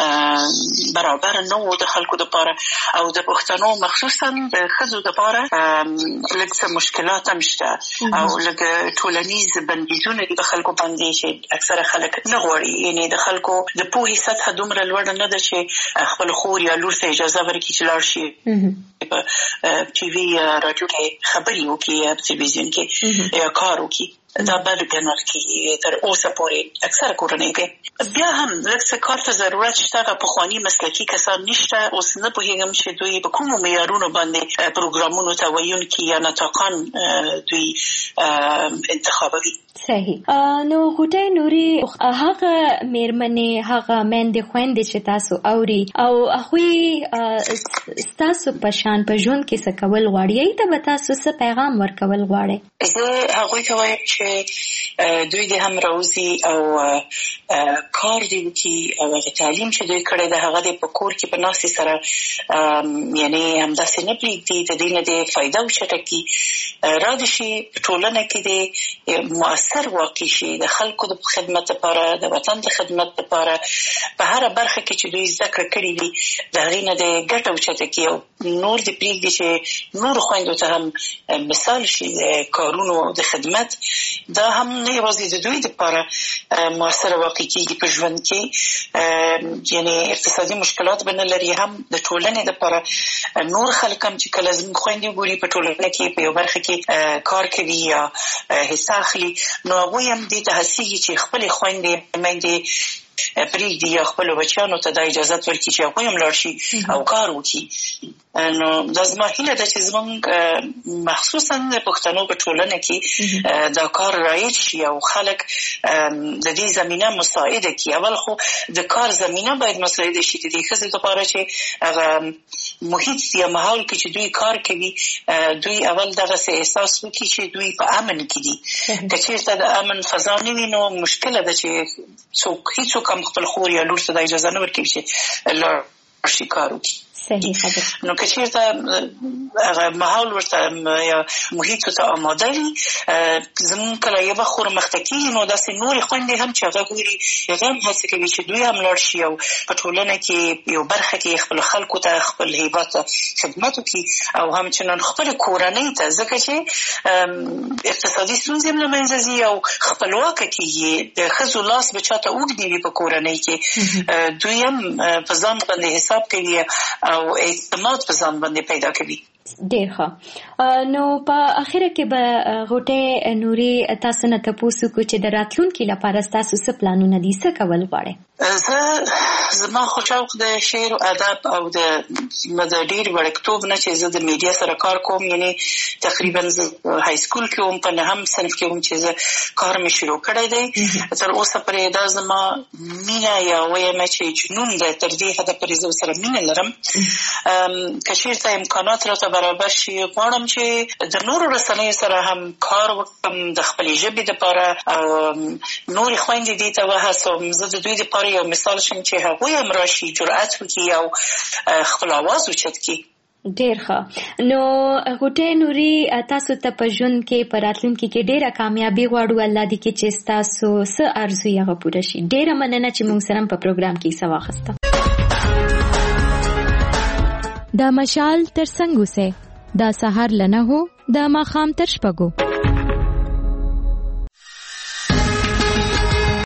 H: برابر نه وو د خلکو دپاره، او د پښتنو مخصوصا د ښځو دپاره لږ څه مشکلات هم شته او لږ ټولنیز بندیزونه دي په خلکو باندې چې اکثره خلک نه غواړي. یعنې د خلکو د پوهې سطحه دومره لوړه نه ده چې خپل خور یا لور ته اجازه ورکړي چې لاړ شي په ټي وي یا راډیو کې خبرې وکړي یا په تلویزیون کې یا کار وکړي. دا بل ګڼل کېږي تر اوسه پورې اکثره کورنۍ کې. بیا هم لږ څه کار ته ضرورت شته، هغه پخواني مسلکي کسان نشته. اوس نه پوهېږم چې دوی په کومو معیارونو باندې پروګرامونو ته ویونکي یا نطاقان دوی انتخابوي.
B: صحیح. نو غوټۍ نوري، هغه مېرمنې، هغه میندې خویندې چې تاسو اوري او هغوی ستاسو په شان په ژوند کې څه کول غواړي، هغوی ته به تاسو څه پیغام ورکول غواړئ؟
H: زه هغوی ته وایم چې دوی دې هم راوځي او کار دې وکړي، او هغه تعلیم چې دوی کړی ده هغه دې په کور کې په ناستې سره یعنې همداسې نه پرېږدي، د دې نه دې فایده وچټه کړي، را دې شي په ټولنه کې دې مؤثر واقع شي، د خلکو د خدمت لپاره، د وطن د خدمت لپاره، په هره برخه کې چې دوی زده کړه کړې وي د هغې نه دې ګټه اوچته کړي او نور دې پرېږدي چې نورو خویندو ته هم مثال شي د کارونو او د خدمت. دا هم نه یوازې د دوی دپاره مؤثره واقع کېږي په ژوند کې، یعنې اقتصادي مشکلات به نه لري، هم د ټولنې دپاره نور خلک هم چې کله زموږ خویندې ګوري په ټولنه کې په یو برخه کې کار کوي یا حصه اخلي، نو هغوی هم دې ته هڅېږي چې خپلې خویندې میندې پرېږدي یا خپلو بچیانو ته دا اجازت ورکړي چې هغوی هم لاړ شي او کار وکړي. نو دا زما هیله ده چې زموږ مخصوصا د پښتنو په ټولنه کې دا کار رایج شي او خلک د دې زمینه مساعده کړي. اول خو د کار زمینه باید مساعده شي د دې ښځې دپاره چې هغه محیط یا ماحول کې چې دوی کار کوي دوی اول دغسې احساس وکړي چې دوی په امن کې دي. که چېرته د امن فضا نه وي نو مشکله ده چې څوک هېڅوک هم خپل خور یا لور ته دا اجازه نه ورکوي چې لاړ شي کار وکړي. نو که چېرته هغه ماحول ورته یا محیط ورته آماده وي، زموږ کله یوه خور مخته کېږي نو داسې نورې خویندې هم چې هغه ګوري هغه هم هڅه کوي چې دوی هم لاړ شي او په ټولنه کې یو برخه کې خپلو خلکو ته خپل هیواد ته خدمت وکړي او همچنان خپلې کورنۍ ته، ځکه چې اقتصادي ستونزې هم له منځه ځي او خپلواکه کېږي. د ښځو لاس به چاته اوږد وي په کورنۍ کې، دوی هم په ځان باندې حساب کوي او اعتماد په ځان باندې پیدا کوي.
B: ډیر ښه. نو په اخر کې به غوټه نوري تاسو نه تاسو کو چې د راتلونکي لپاره تاسو څه پلانونه دي، څه کول غواړئ؟
H: زه زما خو شوق د شعر او ادب او د د ډیر وړکتوب نه چې زه د میډیا سره کار کوم، یعنی تقریبا زه های سکول کې هم په نهم صنف کې هم چې زه کار مې شروع کړی دی. تر اوسه پرې دا زما مینه یا وایم چې جنون دی، تر دې حده پرې زه سره مینه لرم. که چېرته امکانات راته برابر شي غواړم چې د نورو رسنیو سره هم کار وکړم د خپلې ژبې دپاره او نورې خویندې دې ته وهڅوم زه د دوی دپاره یو مثال شم چې هغوی هم راشي جرأت وکړي او خپل آواز اوچت کړي.
B: ډیر ښه. نو غوټه نوري تاسو ته په ژوند کې په راتلونکي کې ډیره کامیابي غواړو، الله دې کې چې تاسو څه ارزو یې هغه پوره شي. ډیره مننه چې موږ سره په پروګرام کې حصہ واخیسته. دا مشال تر څنګه اوسه، دا سحر لنه هو، دا ماښام تر شپږو.